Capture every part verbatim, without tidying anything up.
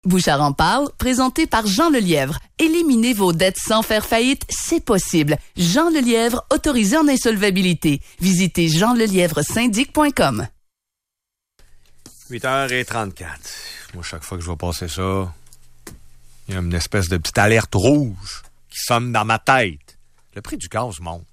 Bouchard en parle, présenté par Jean Lelièvre. Éliminez vos dettes sans faire faillite, c'est possible. Jean Lelièvre, autorisé en insolvabilité. Visitez jean lelièvre syndic point com. huit heures trente-quatre. Moi, chaque fois que je vais passer ça, il y a une espèce de petite alerte rouge qui sonne dans ma tête. Le prix du gaz monte.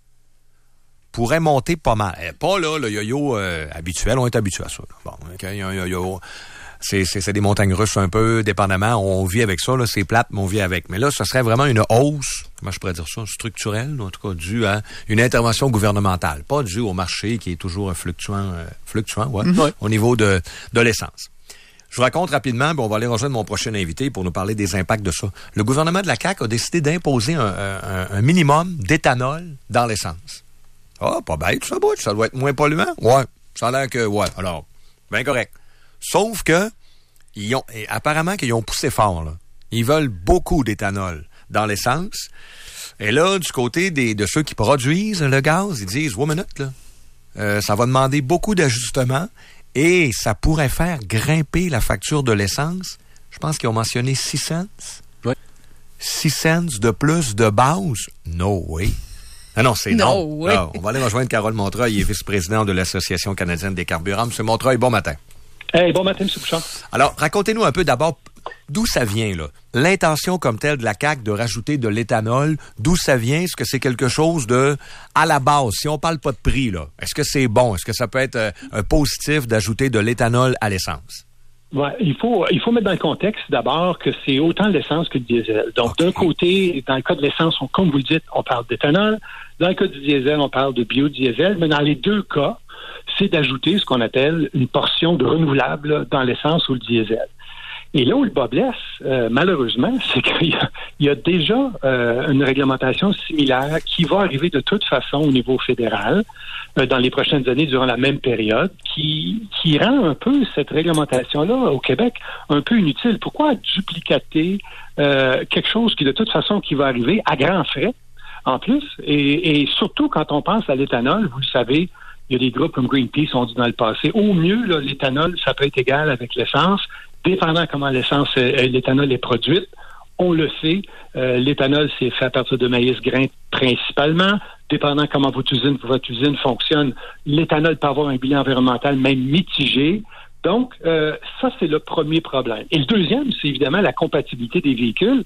Pourrait monter pas mal. Eh, pas là, le yo-yo euh, habituel, on est habitué à ça. Là. Bon, okay, y a un yo-yo... C'est, c'est, c'est des montagnes russes un peu, dépendamment. On vit avec ça, là, c'est plate, mais on vit avec. Mais là, ce serait vraiment une hausse, comment je pourrais dire ça, structurelle, en tout cas, due à une intervention gouvernementale. Pas due au marché qui est toujours fluctuant, euh, fluctuant, ouais, mm-hmm. au niveau de, de l'essence. Je vous raconte rapidement, puis on va aller rejoindre mon prochain invité pour nous parler des impacts de ça. Le gouvernement de la C A Q a décidé d'imposer un, un, un minimum d'éthanol dans l'essence. Ah, pas bête, ça, bouge, ça doit être moins polluant. Ouais, ça a l'air que, ouais, alors, bien correct. Sauf que, ils ont, apparemment qu'ils ont poussé fort, là. Ils veulent beaucoup d'éthanol dans l'essence. Et là, du côté des, de ceux qui produisent le gaz, ils disent, ouais, minute, là. Euh, ça va demander beaucoup d'ajustements et ça pourrait faire grimper la facture de l'essence. Je pense qu'ils ont mentionné six cents. Oui. six cents de plus de base? No way. Ah non, c'est non. No way. Ah, on va aller rejoindre Carole Montreuil, il est vice-président de l'Association canadienne des carburants. Monsieur Montreuil, bon matin. Hey, bon matin, M. Bouchard. Alors, racontez-nous un peu d'abord d'où ça vient, là. L'intention comme telle de la C A Q de rajouter de l'éthanol, d'où ça vient? Est-ce que c'est quelque chose de, à la base, si on parle pas de prix, là, est-ce que c'est bon? Est-ce que ça peut être euh, un positif d'ajouter de l'éthanol à l'essence? Ouais, il faut il faut mettre dans le contexte d'abord que c'est autant l'essence que le diesel. Donc, okay. D'un côté, dans le cas de l'essence, on, comme vous le dites, on parle d'éthanol. Dans le cas du diesel, on parle de biodiesel. Mais dans les deux cas, c'est d'ajouter ce qu'on appelle une portion de renouvelable dans l'essence ou le diesel. Et là où le bas blesse, euh, malheureusement, c'est qu'il y a, il y a déjà euh, une réglementation similaire qui va arriver de toute façon au niveau fédéral euh, dans les prochaines années durant la même période, qui, qui rend un peu cette réglementation-là au Québec un peu inutile. Pourquoi duplicater euh, quelque chose qui de toute façon qui va arriver à grands frais en plus, et, et surtout quand on pense à l'éthanol, vous le savez, il y a des groupes comme Greenpeace ont dit dans le passé, au mieux, là, l'éthanol, ça peut être égal avec l'essence, dépendant comment l'essence, euh, l'éthanol est produite. On le sait, euh, l'éthanol, c'est fait à partir de maïs grain principalement. Dépendant comment votre usine, votre usine fonctionne, l'éthanol peut avoir un bilan environnemental même mitigé. Donc, euh, ça, c'est le premier problème. Et le deuxième, c'est évidemment la compatibilité des véhicules.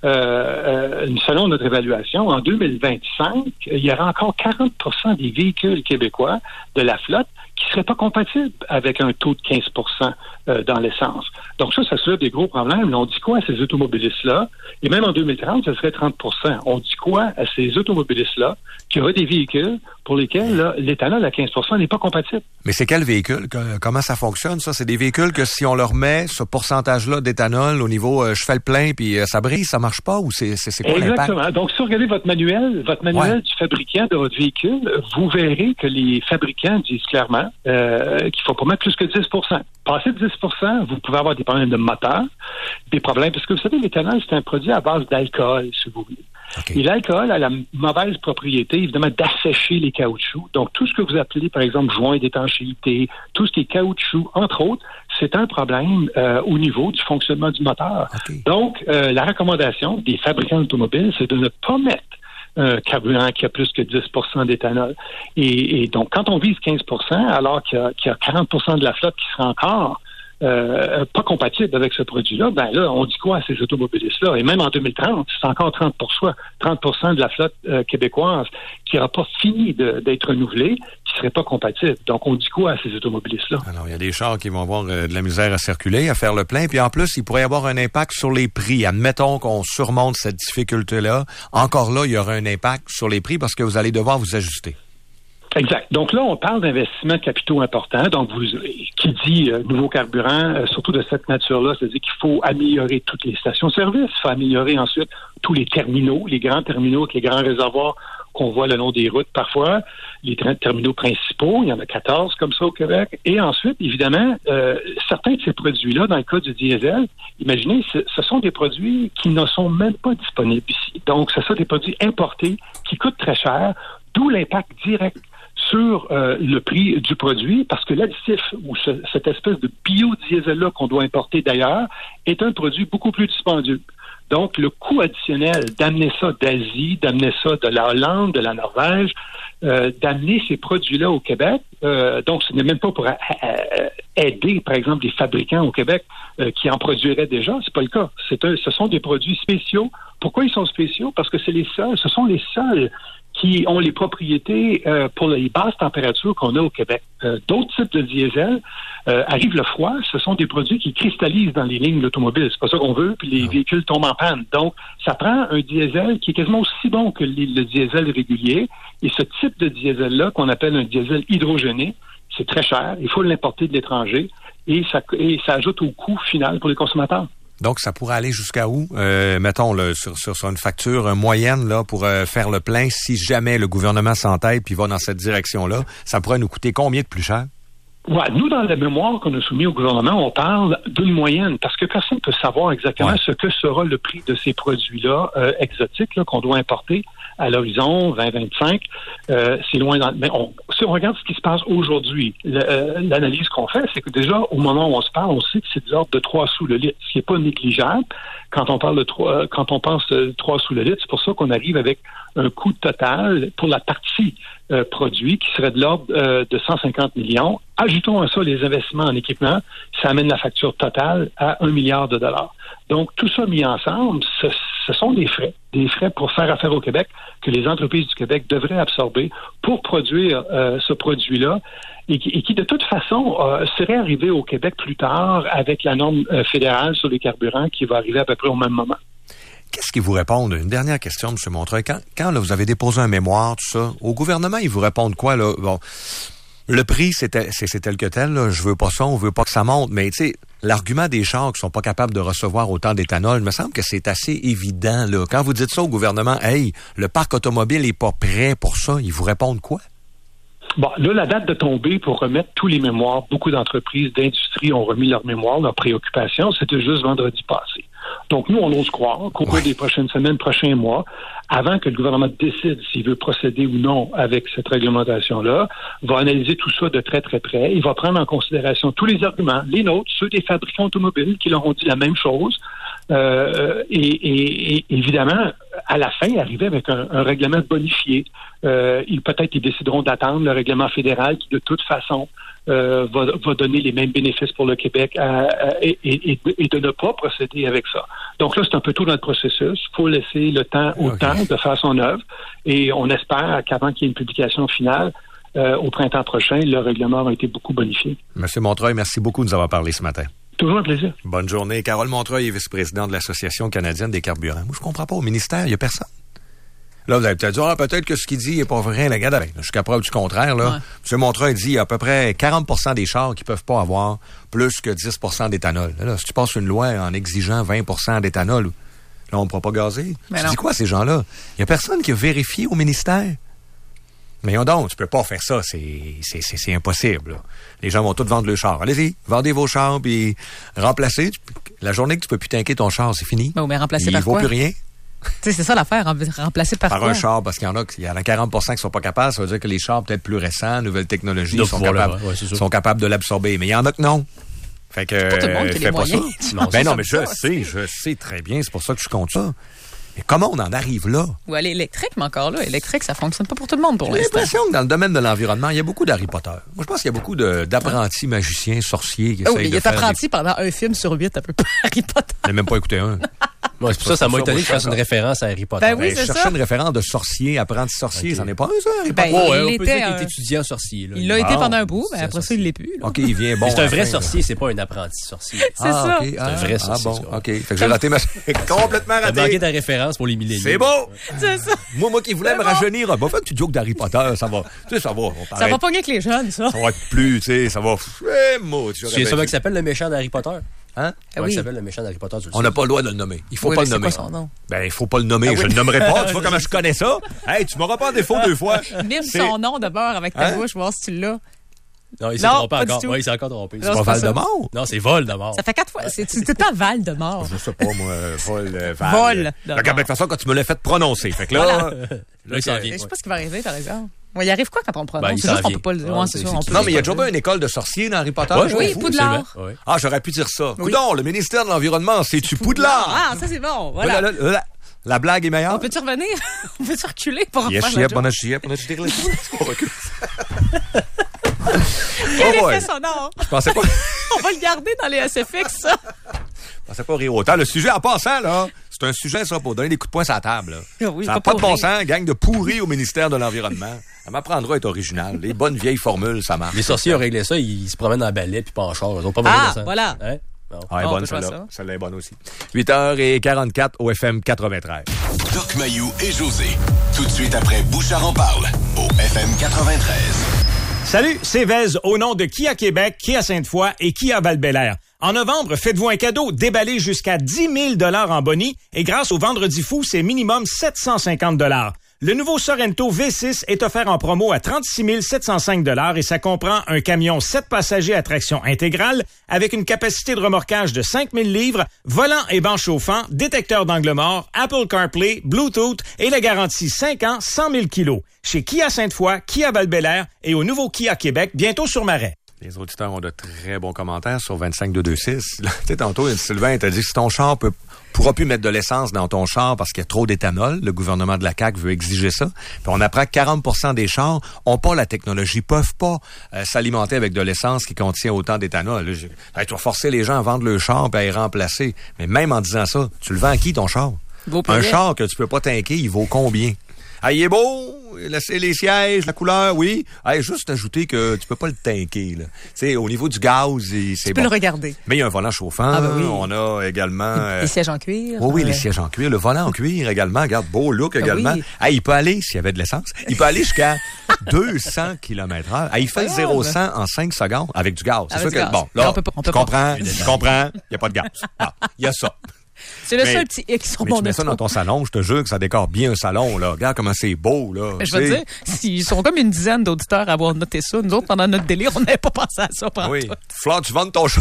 Euh, euh, selon notre évaluation, en deux mille vingt-cinq, il y aura encore quarante pour cent des véhicules québécois de la flotte qui ne seraient pas compatibles avec un taux de quinze pour cent euh, dans l'essence. Donc ça, ça soulève des gros problèmes. On dit quoi à ces automobilistes-là? Et même en deux mille trente, ça serait trente pour cent. On dit quoi à ces automobilistes-là qui auraient des véhicules pour lesquels là, l'éthanol à quinze pour cent n'est pas compatible? Mais c'est quel véhicule? Comment ça fonctionne, ça? C'est des véhicules que si on leur met ce pourcentage-là d'éthanol au niveau euh, je fais le plein puis euh, ça brise, ça marche pas? Ou c'est, c'est, c'est quoi l'impact? Exactement. Donc, si vous regardez votre manuel, votre manuel ouais. du fabricant de votre véhicule, vous verrez que les fabricants disent clairement euh, qu'il faut pas mettre plus que dix pour cent. Passé de dix pour cent, vous pouvez avoir des problèmes de moteur, des problèmes, parce que vous savez, l'éthanol, c'est un produit à base d'alcool, si vous voulez. Okay. Et l'alcool a la mauvaise propriété, évidemment, d'assécher les caoutchoucs. Donc, tout ce que vous appelez, par exemple, joint d'étanchéité, tout ce qui est caoutchouc, entre autres, c'est un problème euh, au niveau du fonctionnement du moteur. Okay. Donc, euh, la recommandation des fabricants automobiles, c'est de ne pas mettre un carburant qui a plus que dix pour cent d'éthanol. Et, et donc, quand on vise quinze pour cent, alors qu'il y a, qu'il y a quarante pour cent de la flotte qui sera encore Euh, pas compatible avec ce produit-là, ben là, on dit quoi à ces automobilistes-là? Et même en deux mille trente, c'est encore trente pour cent, trente pour cent de la flotte euh, québécoise qui n'aura pas fini de, d'être renouvelée, qui ne serait pas compatible. Donc, on dit quoi à ces automobilistes-là? Alors, il y a des chars qui vont avoir euh, de la misère à circuler, à faire le plein, puis en plus, il pourrait y avoir un impact sur les prix. Admettons qu'on surmonte cette difficulté-là. Encore là, il y aura un impact sur les prix parce que vous allez devoir vous ajuster. Exact. Donc là, on parle d'investissements de capitaux importants. Donc, vous, qui dit euh, nouveau carburant, euh, surtout de cette nature-là, c'est-à-dire qu'il faut améliorer toutes les stations-service, il faut améliorer ensuite tous les terminaux, les grands terminaux avec les grands réservoirs qu'on voit le long des routes parfois, les terminaux principaux, il y en a quatorze comme ça au Québec. Et ensuite, évidemment, euh, certains de ces produits-là, dans le cas du diesel, imaginez, ce, ce sont des produits qui ne sont même pas disponibles ici. Donc, ce sont des produits importés qui coûtent très cher, d'où l'impact direct sur euh, le prix du produit, parce que l'additif ou ce, cette espèce de biodiesel-là qu'on doit importer d'ailleurs est un produit beaucoup plus dispendieux. Donc, le coût additionnel d'amener ça d'Asie, d'amener ça de la Hollande, de la Norvège, euh, d'amener ces produits-là au Québec, euh, donc ce n'est même pas pour a- a- aider, par exemple, les fabricants au Québec euh, qui en produiraient déjà, c'est pas le cas. C'est un, ce sont des produits spéciaux. Pourquoi ils sont spéciaux? Parce que c'est les seuls, ce sont les seuls qui ont les propriétés euh, pour les basses températures qu'on a au Québec. Euh, d'autres types de diesel, euh, arrive le froid, ce sont des produits qui cristallisent dans les lignes de l'automobile. C'est pas ça qu'on veut, puis les véhicules tombent en panne. Donc, ça prend un diesel qui est quasiment aussi bon que le, le diesel régulier. Et ce type de diesel-là, qu'on appelle un diesel hydrogéné, c'est très cher. Il faut l'importer de l'étranger et ça, et ça ajoute au coût final pour les consommateurs. Donc, ça pourrait aller jusqu'à où? Euh, mettons, là, sur, sur, sur une facture moyenne là pour euh, faire le plein, si jamais le gouvernement s'entête puis va dans cette direction-là, ça pourrait nous coûter combien de plus cher? Ouais, nous, dans la mémoire qu'on a soumise au gouvernement, on parle d'une moyenne, parce que personne ne peut savoir exactement ouais. ce que sera le prix de ces produits-là euh, exotiques là, qu'on doit importer à l'horizon vingt vingt-cinq. Euh, c'est loin dans... Mais on, si on regarde ce qui se passe aujourd'hui, le, euh, l'analyse qu'on fait, c'est que déjà, au moment où on se parle, on sait que c'est de l'ordre de trois sous le litre, ce qui n'est pas négligeable. Quand on parle de trois, quand on pense de trois sous le litre, c'est pour ça qu'on arrive avec un coût total pour la partie euh, produit qui serait de l'ordre euh, de cent cinquante millions. Ajoutons à ça les investissements en équipement, ça amène la facture totale à un milliard de dollars. Donc, tout ça mis ensemble, ce, ce sont des frais, des frais pour faire affaire au Québec que les entreprises du Québec devraient absorber pour produire euh, ce produit-là et qui, et qui de toute façon, euh, serait arrivé au Québec plus tard avec la norme euh, fédérale sur les carburants qui va arriver à peu près au même moment. Qu'est-ce qu'ils vous répondent? Une dernière question, M. Montreuil. Quand, quand là, vous avez déposé un mémoire, tout ça, au gouvernement, ils vous répondent quoi, là? Bon, le prix, c'était, c'est, c'est tel que tel, là. Je veux pas ça, on veut pas que ça monte. Mais, tu sais, l'argument des chars qui sont pas capables de recevoir autant d'éthanol, il me semble que c'est assez évident, là. Quand vous dites ça au gouvernement, hey, le parc automobile est pas prêt pour ça, ils vous répondent quoi? Bon, là, la date de tombée pour remettre tous les mémoires, beaucoup d'entreprises, d'industries ont remis leurs mémoires, leurs préoccupations, c'était juste vendredi passé. Donc, nous, on ose croire qu'au cours ouais. des prochaines semaines, prochains mois, avant que le gouvernement décide s'il veut procéder ou non avec cette réglementation-là, va analyser tout ça de très, très près. Il va prendre en considération tous les arguments, les nôtres, ceux des fabricants automobiles qui leur ont dit la même chose. Euh, et, et, et évidemment, à la fin, arriver avec un, un règlement bonifié. Euh, ils, peut-être ils décideront d'attendre le règlement fédéral qui, de toute façon, euh, va, va donner les mêmes bénéfices pour le Québec à, à, et, et, et de ne pas procéder avec ça. Donc là, c'est un peu tôt dans le processus. Il faut laisser le temps au okay. temps de faire son œuvre et on espère qu'avant qu'il y ait une publication finale, euh, au printemps prochain, le règlement va être beaucoup bonifié. Monsieur Montreuil, merci beaucoup de nous avoir parlé ce matin. Toujours un plaisir. Bonne journée. Carole Montreuil est vice-présidente de l'Association canadienne des carburants. Moi, je comprends pas. Au ministère, il n'y a personne. Là, vous allez peut-être dire, ah, peut-être que ce qu'il dit n'est pas vrai. La gars, jusqu'à preuve du contraire, là. Ouais. M. Montreuil dit, il y a à peu près quarante pour cent des chars qui peuvent pas avoir plus que dix pour cent d'éthanol. Là, si tu passes une loi en exigeant vingt pour cent d'éthanol, là, on ne pourra pas gazer. Mais tu non. dis quoi, ces gens-là? Il n'y a personne qui a vérifié au ministère. Mais donc, tu peux pas faire ça, c'est, c'est, c'est, c'est impossible. Là. Les gens vont tous vendre le char. Allez-y, vendez vos chars, puis remplacez. La journée que tu peux plus tanker ton char, c'est fini. Oh, mais remplacer il par vaut quoi? plus rien. Tu sais, c'est ça l'affaire, remplacer par, par quoi? Par un char, parce qu'il y en a, il y en a quarante pour cent qui sont pas capables. Ça veut dire que les chars peut-être plus récents, nouvelles technologies, sont, voilà, capables, ouais, sont capables de l'absorber. Mais il y en a que non. Fait que, c'est pas tout le monde qui a les moyens. Non, ben non, mais je sais, je sais très bien. C'est pour ça que je compte ça. Mais comment on en arrive là? Ou à l'électrique, mais encore là, électrique, ça fonctionne pas pour tout le monde pour J'ai l'instant. J'ai l'impression que dans le domaine de l'environnement, il y a beaucoup d'Harry Potter. Moi, je pense qu'il y a beaucoup de, d'apprentis magiciens, sorciers qui oh, essayent il de est faire... apprenti des... pendant un film sur huit, à peu près, Harry Potter. Je n'ai même pas écouté un. Ouais, c'est pour ça que ça m'a étonné que je fasse une référence à Harry Potter. Ben oui, ben, c'est je cherchais ça. une référence de sorcier, apprenti sorcier. Okay. Ça n'est pas un, ça, Harry ben, Potter? Oh, ouais, il on était peut dire qu'il un... est étudiant sorcier. Là. Il l'a ah, été pendant un bout, mais après sorcier. ça, il l'est plus. Là. OK, il vient bon. C'est un vrai fin, sorcier, là. c'est pas un apprenti sorcier. C'est ah, ça. Okay. C'est un vrai sorcier. Ah bon, OK. Fait que j'ai raté ma... complètement raté. T'as manqué ta référence pour les milléniaux. C'est beau! C'est ça. Moi, moi qui voulais c'est me bon. rajeunir, bah, fait que tu jokes d'Harry Potter, ça va. Tu sais, ça va. Ça va pogner avec les jeunes, ça. Ça va être plus, tu sais, ça va. Eh, moi, tu sais comment il s'appelle le méchant d'Harry Potter? Hein? Comment oui. il s'appelle le méchant d'Harry Potter? On n'a pas le droit de le nommer. Il faut oui, pas le c'est nommer. Quoi son nom? Ben, il faut pas le nommer. Ah, oui. Je le nommerai pas. Tu vois comment je connais ça? Hey, tu m'auras pas en défaut deux fois. Mime c'est... son nom d'abord avec ta hein? bouche, voir si tu l'as. Non, il s'est non, trompé encore. Oui, il s'est encore trompé. C'est, c'est pas, pas Val-de-Mort? Non, c'est Vol-de-Mort. Ça fait quatre fois. C'est, c'est tout le temps Val-de-Mort. Je sais pas, moi. Vol, euh, Val. Vol. De toute façon, quand tu me l'as fait prononcer. Fait que là, voilà. là, là, ça vient. Je sais pas ce qui va arriver, par exemple. Ouais, il arrive quoi quand on le prononce? Ben, il c'est s'en juste qu'on vient. peut pas le dire. Ouais, Ouais, c'est c'est- ça, c'est on tout. peut Non, juste mais il y a pas déjà le pas dire. une école de sorciers dans Harry Potter. Ouais, je Oui, m'en fous. Poudlard. Ouais. Ah, j'aurais pu dire ça. Coudon, le ministère de l'Environnement, c'est-tu Poudlard? Ah, ça, c'est bon. Voilà. La, la- la- la blague est meilleure? On peut-tu revenir? On peut-tu reculer pour Yes, refaire yep, la on a joke? chié, on a chié. On recule. Quel Oh boy. effet sonore! Je pensais pas, On va le garder dans les S F X, ça. je pensais pas rire autant. Le sujet en passant, là, c'est un sujet, ça, pour donner des coups de poing sur la table. Là. Oui, ça n'a pas pas de pour bon rire. sens, gang de pourris au ministère de l'Environnement. Ça m'apprendra à être original. Les bonnes vieilles formules, ça marche. Les sorciers ont réglé ça, ils se promènent en balai puis pas en char. Ils ont pas Ah, besoin de ça. voilà. Hein? Bon. Ah, elle est Ah, on bonne, peut faire celle-là. ça. Celle-là est bonne aussi. huit heures quarante-quatre au F M quatre-vingt-treize. Doc Mayou et José. Tout de suite après Bouchard en parle au F M quatre-vingt-treize. Salut, c'est Vez au nom de Kia Québec, Kia Sainte-Foy et Kia Val-Bélair. En novembre, faites-vous un cadeau, déballez jusqu'à dix mille dollars en boni et grâce au Vendredi fou, c'est minimum sept cent cinquante dollars. Le nouveau Sorento V six est offert en promo à trente-six mille sept cent cinq dollars et ça comprend un camion sept passagers à traction intégrale avec une capacité de remorquage de cinq mille livres, volant et banc chauffant, détecteur d'angle mort, Apple CarPlay, Bluetooth et la garantie cinq ans, cent mille kilos. Chez Kia Sainte-Foy, Kia Val-Bélair et au nouveau Kia Québec, bientôt sur Marais. Les auditeurs ont de très bons commentaires sur vingt-cinq deux deux six. Tu sais, tantôt, Sylvain t'a dit que si ton char peut, pourra plus mettre de l'essence dans ton char parce qu'il y a trop d'éthanol, le gouvernement de la C A Q veut exiger ça. Puis on apprend que quarante pour cent des chars ont pas la technologie, peuvent pas euh, s'alimenter avec de l'essence qui contient autant d'éthanol. Là, je, hey, tu vas forcer les gens à vendre le char et à y remplacer. Mais même en disant ça, tu le vends à qui ton char? Vaut Un plus char que tu peux pas tanker, il vaut combien? Ah, il est beau, les, les sièges, la couleur, oui. Ah, juste ajouter que tu peux pas le tanker, là. Tu sais, au niveau du gaz, il- c'est Tu peux bon. le regarder. Mais il y a un volant chauffant. Ah, ben oui. On a également... euh, Les sièges en cuir. oui, oui, les euh, sièges en cuir. Le volant en cuir également. Regarde, beau look Ah également. oui. Ah, il peut aller, s'il y avait de l'essence, il peut aller jusqu'à deux cents kilomètres heure. Ah, il fait le zéro à cent en cinq secondes avec du gaz. C'est Avec sûr du que, gaz. bon, Mais là, on peut pas- on peut tu pas. comprends, tu comprends, il n'y a pas de gaz. Ah, il y a ça. C'est le Mais- seul petit X sur Mais mon tu mets ça auto. dans ton salon, je te jure que ça décore bien un salon, là. Regarde comment c'est beau, là. Mais je veux Tu sais. dire, s'ils sont comme une dizaine d'auditeurs à avoir noté ça. Nous autres, pendant notre délire, on n'avait pas pensé à ça pendant Oui. tout. Flore, tu vends ton char.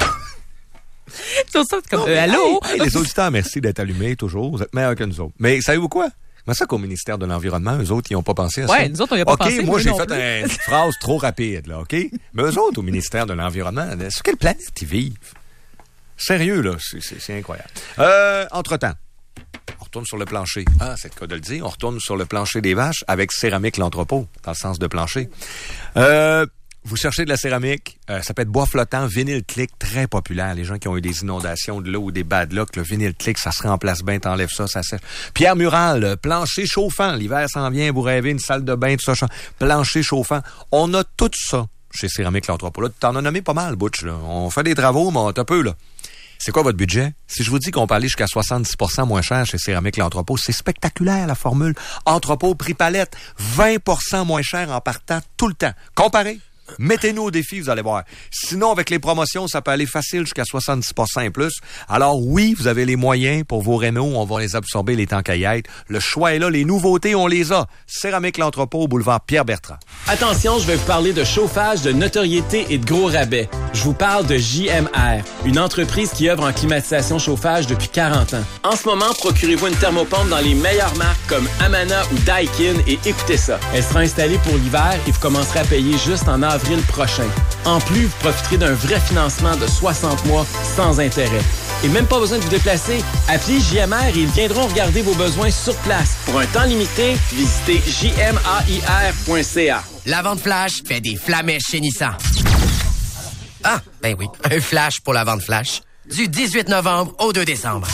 C'est ça, c'est comme, Non, euh, mais allô? hey, hey, les auditeurs, merci d'être allumés toujours. Vous êtes meilleurs que nous autres. Mais savez-vous quoi? Mais ça qu'au ministère de l'Environnement, eux autres, ils n'ont pas pensé à ça. Ouais, nous autres, on y a pas OK, pensé, moi, eux j'ai non fait plus. une phrase trop rapide, là, OK? Mais eux autres, au ministère de l'Environnement, sur quelle planète ils vivent? Sérieux, là, c'est, c'est, c'est incroyable. Euh, entre-temps, on retourne sur le plancher. Ah, c'est le cas de le dire. On retourne sur le plancher des vaches avec Céramique l'entrepôt, dans le sens de plancher. Euh... Vous cherchez de la céramique, euh, ça peut être bois flottant, vinyle click, très populaire. Les gens qui ont eu des inondations de l'eau ou des bad luck, le vinyle click, ça se remplace bien, t'enlèves ça, ça sèche. Pierre Mural, plancher chauffant, l'hiver s'en vient, vous rêvez une salle de bain, tout ça, plancher chauffant. On a tout ça chez Céramique l'entrepôt. Là, t'en as nommé pas mal, Butch, là. On fait des travaux, mais on est un peu, là. C'est quoi votre budget? Si je vous dis qu'on peut aller jusqu'à soixante-dix pour cent moins cher chez Céramique l'entrepôt, c'est spectaculaire, la formule. Entrepôt, prix palette, vingt pour cent moins cher en partant tout le temps. Comparez. Mettez-nous au défi, vous allez voir. Sinon, avec les promotions, ça peut aller facile jusqu'à soixante-dix pour cent et plus. Alors oui, vous avez les moyens pour vos rénaux, on va les absorber les temps qu'à y être. Le choix est là, les nouveautés, on les a. Céramique l'entrepôt, boulevard Pierre-Bertrand. Attention, je vais vous parler de chauffage, de notoriété et de gros rabais. Je vous parle de J M R, une entreprise qui œuvre en climatisation chauffage depuis quarante ans. En ce moment, procurez-vous une thermopompe dans les meilleures marques comme Amana ou Daikin et écoutez ça. Elle sera installée pour l'hiver et vous commencerez à payer juste en avril prochain. En plus, vous profiterez d'un vrai financement de soixante mois sans intérêt. Et même pas besoin de vous déplacer. Appelez J M R et ils viendront regarder vos besoins sur place. Pour un temps limité, visitez j m a i r point c a. La vente flash fait des flamèches chez Nissan. Ah, ben oui, un flash pour la vente flash. Du dix-huit novembre au deux décembre.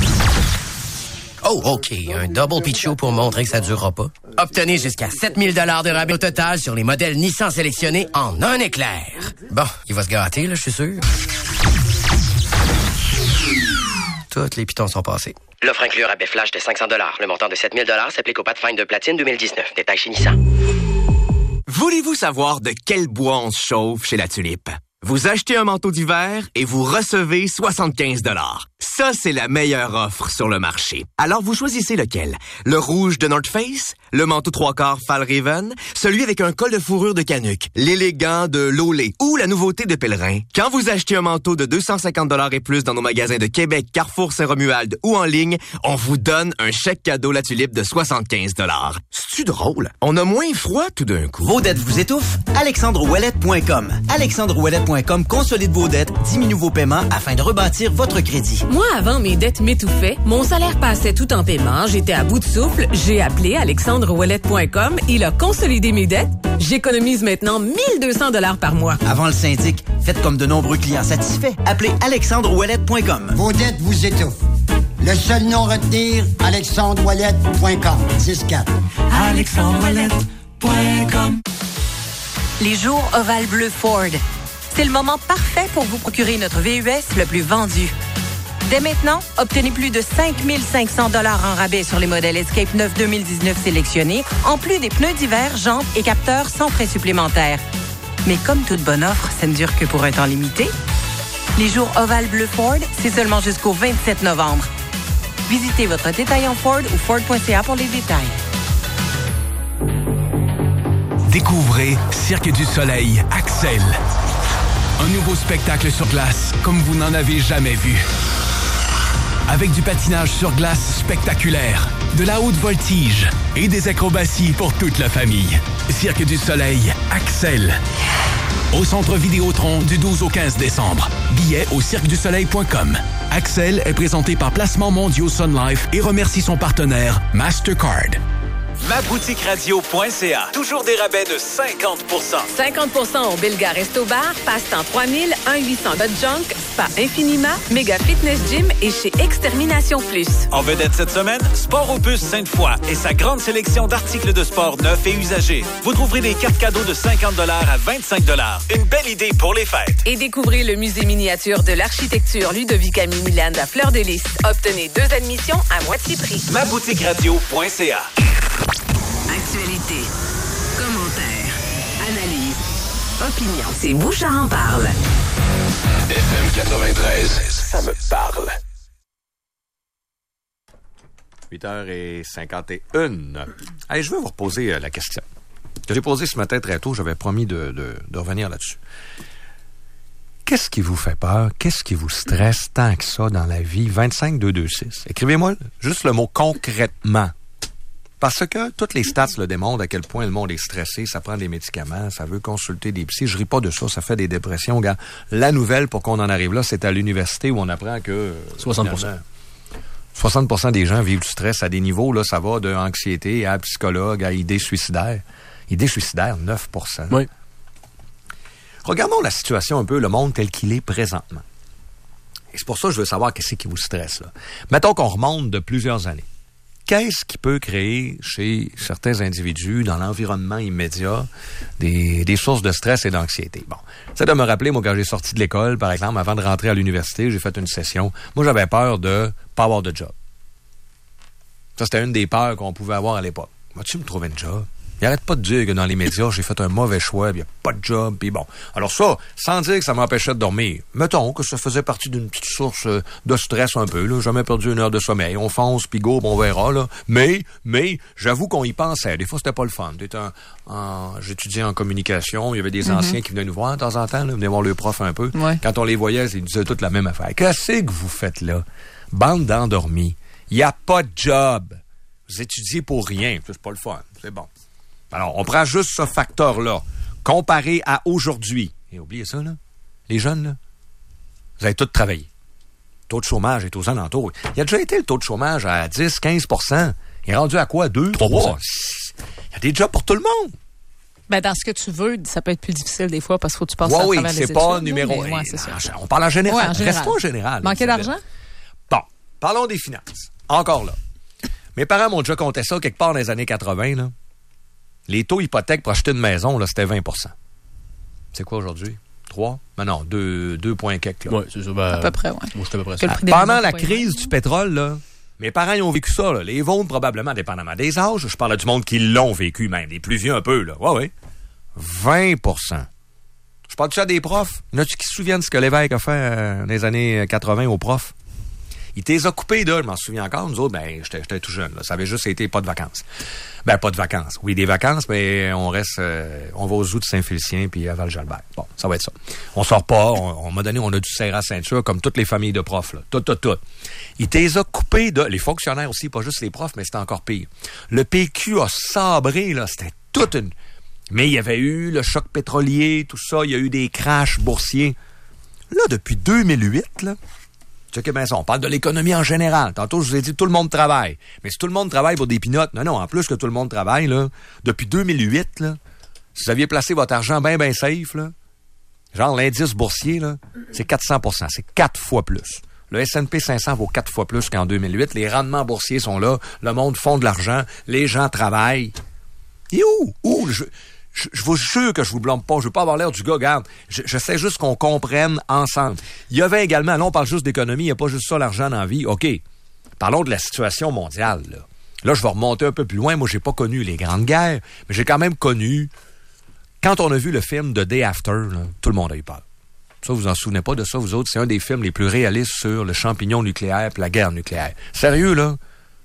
Oh, OK, un double pitchou pour montrer que ça durera pas. Obtenez jusqu'à sept mille dollars de rabais au total sur les modèles Nissan sélectionnés en un éclair. Bon, il va se gâter, là, je suis sûr. Toutes les pitons sont passés. L'offre inclut un rabais flash de cinq cents dollars. Le montant de sept mille dollars s'applique au Pathfinder Platine deux mille dix-neuf. Détail chez Nissan. Voulez-vous savoir de quel bois on se chauffe chez La Tulipe? Vous achetez un manteau d'hiver et vous recevez soixante-quinze dollars. Ça, c'est la meilleure offre sur le marché. Alors, vous choisissez lequel? Le rouge de North Face, le manteau trois quarts Fjällräven, celui avec un col de fourrure de Canuck, l'élégant de Lolé ou la nouveauté de Pèlerin. Quand vous achetez un manteau de deux cent cinquante dollars et plus dans nos magasins de Québec, Carrefour, Saint-Romuald ou en ligne, on vous donne un chèque cadeau La Tulipe de soixante-quinze dollars. C'est-tu drôle? On a moins froid tout d'un coup. Vos dettes vous étouffent? alexandre ouellet point com. alexandre ouellet point com consolide vos dettes, diminue vos paiements afin de rebâtir votre crédit. Moi, avant, mes dettes m'étouffaient. Mon salaire passait tout en paiement. J'étais à bout de souffle. J'ai appelé alexandre ouellet point com. Il a consolidé mes dettes. J'économise maintenant mille deux cents dollars par mois. Avant le syndic, faites comme de nombreux clients satisfaits. Appelez alexandre ouellet point com. Vos dettes vous étouffent. Le seul nom à retenir, alexandre ouellet point com. six quatre. alexandre ouellet point com. Les jours Oval Bleu Ford. C'est le moment parfait pour vous procurer notre V U S le plus vendu. Dès maintenant, obtenez plus de cinq mille cinq cents dollars en rabais sur les modèles Escape neuf deux mille dix-neuf sélectionnés, en plus des pneus d'hiver, jantes et capteurs sans frais supplémentaires. Mais comme toute bonne offre, ça ne dure que pour un temps limité. Les jours Oval Bleu Ford, c'est seulement jusqu'au vingt-sept novembre. Visitez votre détaillant Ford ou Ford point C A pour les détails. Découvrez Cirque du Soleil Axel. Un nouveau spectacle sur glace comme vous n'en avez jamais vu. Avec du patinage sur glace spectaculaire, de la haute voltige et des acrobaties pour toute la famille. Cirque du Soleil Axel. Au Centre Vidéotron du douze au quinze décembre. Billets au cirque du soleil point com. Axel est présenté par Placement Mondiaux Sun Life et remercie son partenaire Mastercard. ma boutique radio point c a. Toujours des rabais de cinquante pour cent. cinquante pour cent au Bilga Resto Bar, Passe-Temps trois mille, un huit cents Bud Junk, Spa Infinima, Méga Fitness Gym et chez Extermination Plus. En vedette cette semaine, Sport Opus Sainte-Foy et sa grande sélection d'articles de sport neufs et usagés. Vous trouverez des cartes cadeaux de cinquante dollars à vingt-cinq dollars. Une belle idée pour les fêtes. Et découvrez le musée miniature de l'architecture Ludovic Ami Milan à Fleur de Lys. Obtenez deux admissions à moitié prix. ma boutique radio point c a. Actualité, commentaires, analyse, opinion. C'est Bouchard en parle. F M quatre-vingt-treize, ça me parle. huit heures cinquante et une. Allez, je vais vous reposer euh, la question que j'ai posée ce matin très tôt. J'avais promis de, de, de revenir là-dessus. Qu'est-ce qui vous fait peur? Qu'est-ce qui vous stresse tant que ça dans la vie? vingt-cinq deux deux six. Écrivez-moi juste le mot concrètement. Parce que toutes les stats le démontrent à quel point le monde est stressé, ça prend des médicaments, ça veut consulter des psys. Je ris pas de ça, ça fait des dépressions. Regarde, la nouvelle pour qu'on en arrive là, c'est à l'université où on apprend que soixante pour cent. soixante pour cent des gens vivent du stress à des niveaux, là, ça va de anxiété à psychologue, à idées suicidaires. Idées suicidaires, neuf pour cent. Oui. Regardons la situation un peu, le monde tel qu'il est présentement. Et c'est pour ça que je veux savoir qu'est-ce qui vous stresse, là. Mettons qu'on remonte de plusieurs années. Qu'est-ce qui peut créer chez certains individus, dans l'environnement immédiat, des, des sources de stress et d'anxiété? Bon, c'est de me rappeler, moi, quand j'ai sorti de l'école, par exemple, avant de rentrer à l'université, j'ai fait une session. Moi, j'avais peur de pas avoir de job. Ça, c'était une des peurs qu'on pouvait avoir à l'époque. Vas-tu me trouver une job? Il arrête pas de dire que dans les médias, j'ai fait un mauvais choix, il n'y a pas de job, puis bon. Alors ça, sans dire que ça m'empêchait de dormir, mettons que ça faisait partie d'une petite source de stress un peu, là. Jamais perdu une heure de sommeil. On fonce, puis go, on verra, là. Mais, mais, j'avoue qu'on y pensait. Des fois, c'était pas le fun. En, en, j'étudiais en communication, il y avait des mm-hmm. anciens qui venaient nous voir de temps en temps, là, venaient voir le prof un peu. Ouais. Quand on les voyait, ils disaient toutes la même affaire. Qu'est-ce que vous faites là? Bande d'endormis. Il n'y a pas de job. Vous étudiez pour rien. C'est pas le fun. C'est bon. Alors, on prend juste ce facteur-là, comparé à aujourd'hui. Et oubliez ça, là. Les jeunes, là, vous avez tous travaillé. Le taux de chômage est aux alentours. Il y a déjà été le taux de chômage à dix à quinze pour cent. Il est rendu à quoi? deux, trois? Il y a des jobs pour tout le monde. Ben, dans ce que tu veux, ça peut être plus difficile des fois parce qu'il faut que tu passes ouais, à oui, travers les études. Oui, c'est pas numéro un. Ouais, c'est ça. On parle en général. Ouais, en général. Restons en général. Manquer d'argent? Bon, parlons des finances. Encore là. Mes parents m'ont déjà compté ça quelque part dans les années quatre-vingt, là. Les taux hypothèques pour acheter une maison, là, c'était vingt pour cent. C'est quoi aujourd'hui? trois? Ben non, deux, deux points quelques, là. Oui, c'est ça. Ben, à peu près, oui. Moi, c'était à peu près ça. Pendant la crise du pétrole, là, mes parents, ils ont vécu ça, là. Les vôtres, probablement, dépendamment des âges. Je parle du monde qui l'ont vécu, même. Les plus vieux, un peu, là. Ouais, ouais. vingt pour cent. Je parle de ça des profs. Y en a-tu qui se souviennent de ce que l'évêque a fait euh, dans les années quatre-vingt aux profs? Il t'es occupé de, je m'en souviens encore, nous autres, ben, j'étais, j'étais tout jeune, là. Ça avait juste été pas de vacances. Ben, pas de vacances. Oui, des vacances, mais on reste, euh, on va aux Zoos de Saint-Félicien puis à Val-Jalbert. Bon, ça va être ça. On sort pas, on, on m'a donné, on a dû serrer la ceinture comme toutes les familles de profs, là. Tout, tout, tout. Il t'es occupé de, les fonctionnaires aussi, pas juste les profs, mais c'était encore pire. Le P Q a sabré, là, c'était toute une... Mais il y avait eu le choc pétrolier, tout ça, il y a eu des crashs boursiers. Là, depuis deux mille huit, là, checkez bien ça, on parle de l'économie en général. Tantôt, je vous ai dit, tout le monde travaille. Mais si tout le monde travaille pour des pinottes, non, non, en plus que tout le monde travaille, là, depuis deux mille huit, là, si vous aviez placé votre argent bien, bien safe, là, genre l'indice boursier, là, c'est quatre cents pour cent, c'est quatre fois plus. Le S and P cinq cents vaut quatre fois plus qu'en deux mille huit. Les rendements boursiers sont là, le monde fond de l'argent, les gens travaillent. Et où? Où? Je, je, je vous jure que je vous blâme pas, je veux pas avoir l'air du gars, regarde, je, je sais juste qu'on comprenne ensemble. Il y avait également, là on parle juste d'économie, il n'y a pas juste ça l'argent dans la vie, OK. Parlons de la situation mondiale, là. Là, je vais remonter un peu plus loin, moi j'ai pas connu les grandes guerres, mais j'ai quand même connu, quand on a vu le film The Day After, là, tout le monde a eu peur. Ça, vous en souvenez pas de ça, vous autres, c'est un des films les plus réalistes sur le champignon nucléaire et la guerre nucléaire. Sérieux, là?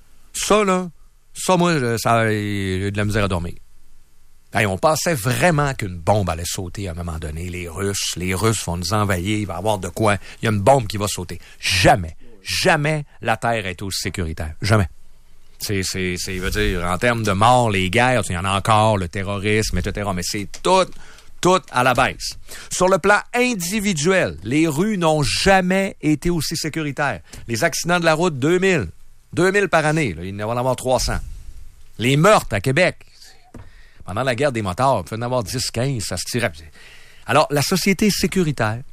Ça, là, ça, moi, ça a eu de la misère à dormir. Hey, on pensait vraiment qu'une bombe allait sauter à un moment donné. Les Russes, les Russes vont nous envahir, il va y avoir de quoi. Il y a une bombe qui va sauter. Jamais, jamais la Terre est aussi sécuritaire. Jamais. C'est, c'est, c'est, veut dire, en termes de morts, les guerres, il y en a encore, le terrorisme, et cetera. Mais c'est tout, tout à la baisse. Sur le plan individuel, les rues n'ont jamais été aussi sécuritaires. Les accidents de la route, deux mille. deux mille par année. Là, il va en avoir trois cents. Les meurtres à Québec. Pendant la guerre des motards, il peut en avoir dix, quinze, ça se tirait. Alors, la société est sécuritaire.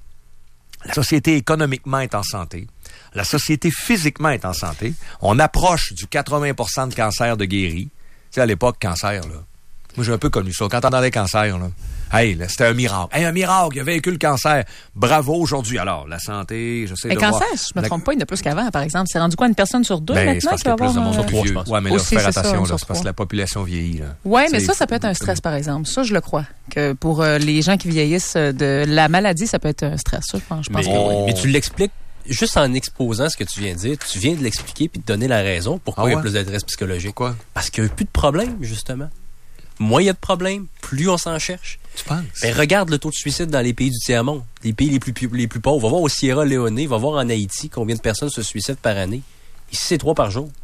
La société économiquement est en santé. La société physiquement est en santé. On approche du quatre-vingts pour cent de cancer de guéris. Tu sais, à l'époque, cancer, là. Moi, j'ai un peu connu ça. Quand t'entendais cancer, là. Hey, là, c'était un miracle. Hey, un miracle, il a vaincu le cancer. Bravo aujourd'hui. Alors, la santé, je sais... Le cancer, voir, si je me la... trompe pas, il n'y en a plus qu'avant, par exemple. C'est rendu quoi, une personne sur deux, ben, maintenant, qui va avoir... Ben, c'est parce qu'il y a plus de monde sur Ouais, mais là, aussi, faire attention, ça, là, c'est parce que la population vieillit, là. Oui, mais ça, ça peut être un stress, par exemple. Ça, je le crois. Que pour euh, les gens qui vieillissent de la maladie, ça peut être un stress. Ça, je pense, je pense mais, que oui. Mais tu l'expliques juste en exposant ce que tu viens de dire. Tu viens de l'expliquer puis de donner la raison pourquoi ah ouais? il y a plus de stress psychologique. Quoi? Parce qu'il n'y a plus de problème, justement. Moins il y a de problèmes, plus on s'en cherche. Tu penses? Ben, regarde le taux de suicide dans les pays du tiers-monde, les pays les plus, les plus pauvres. Va voir au Sierra Leone, va voir en Haïti combien de personnes se suicident par année. Ici, c'est trois par jour.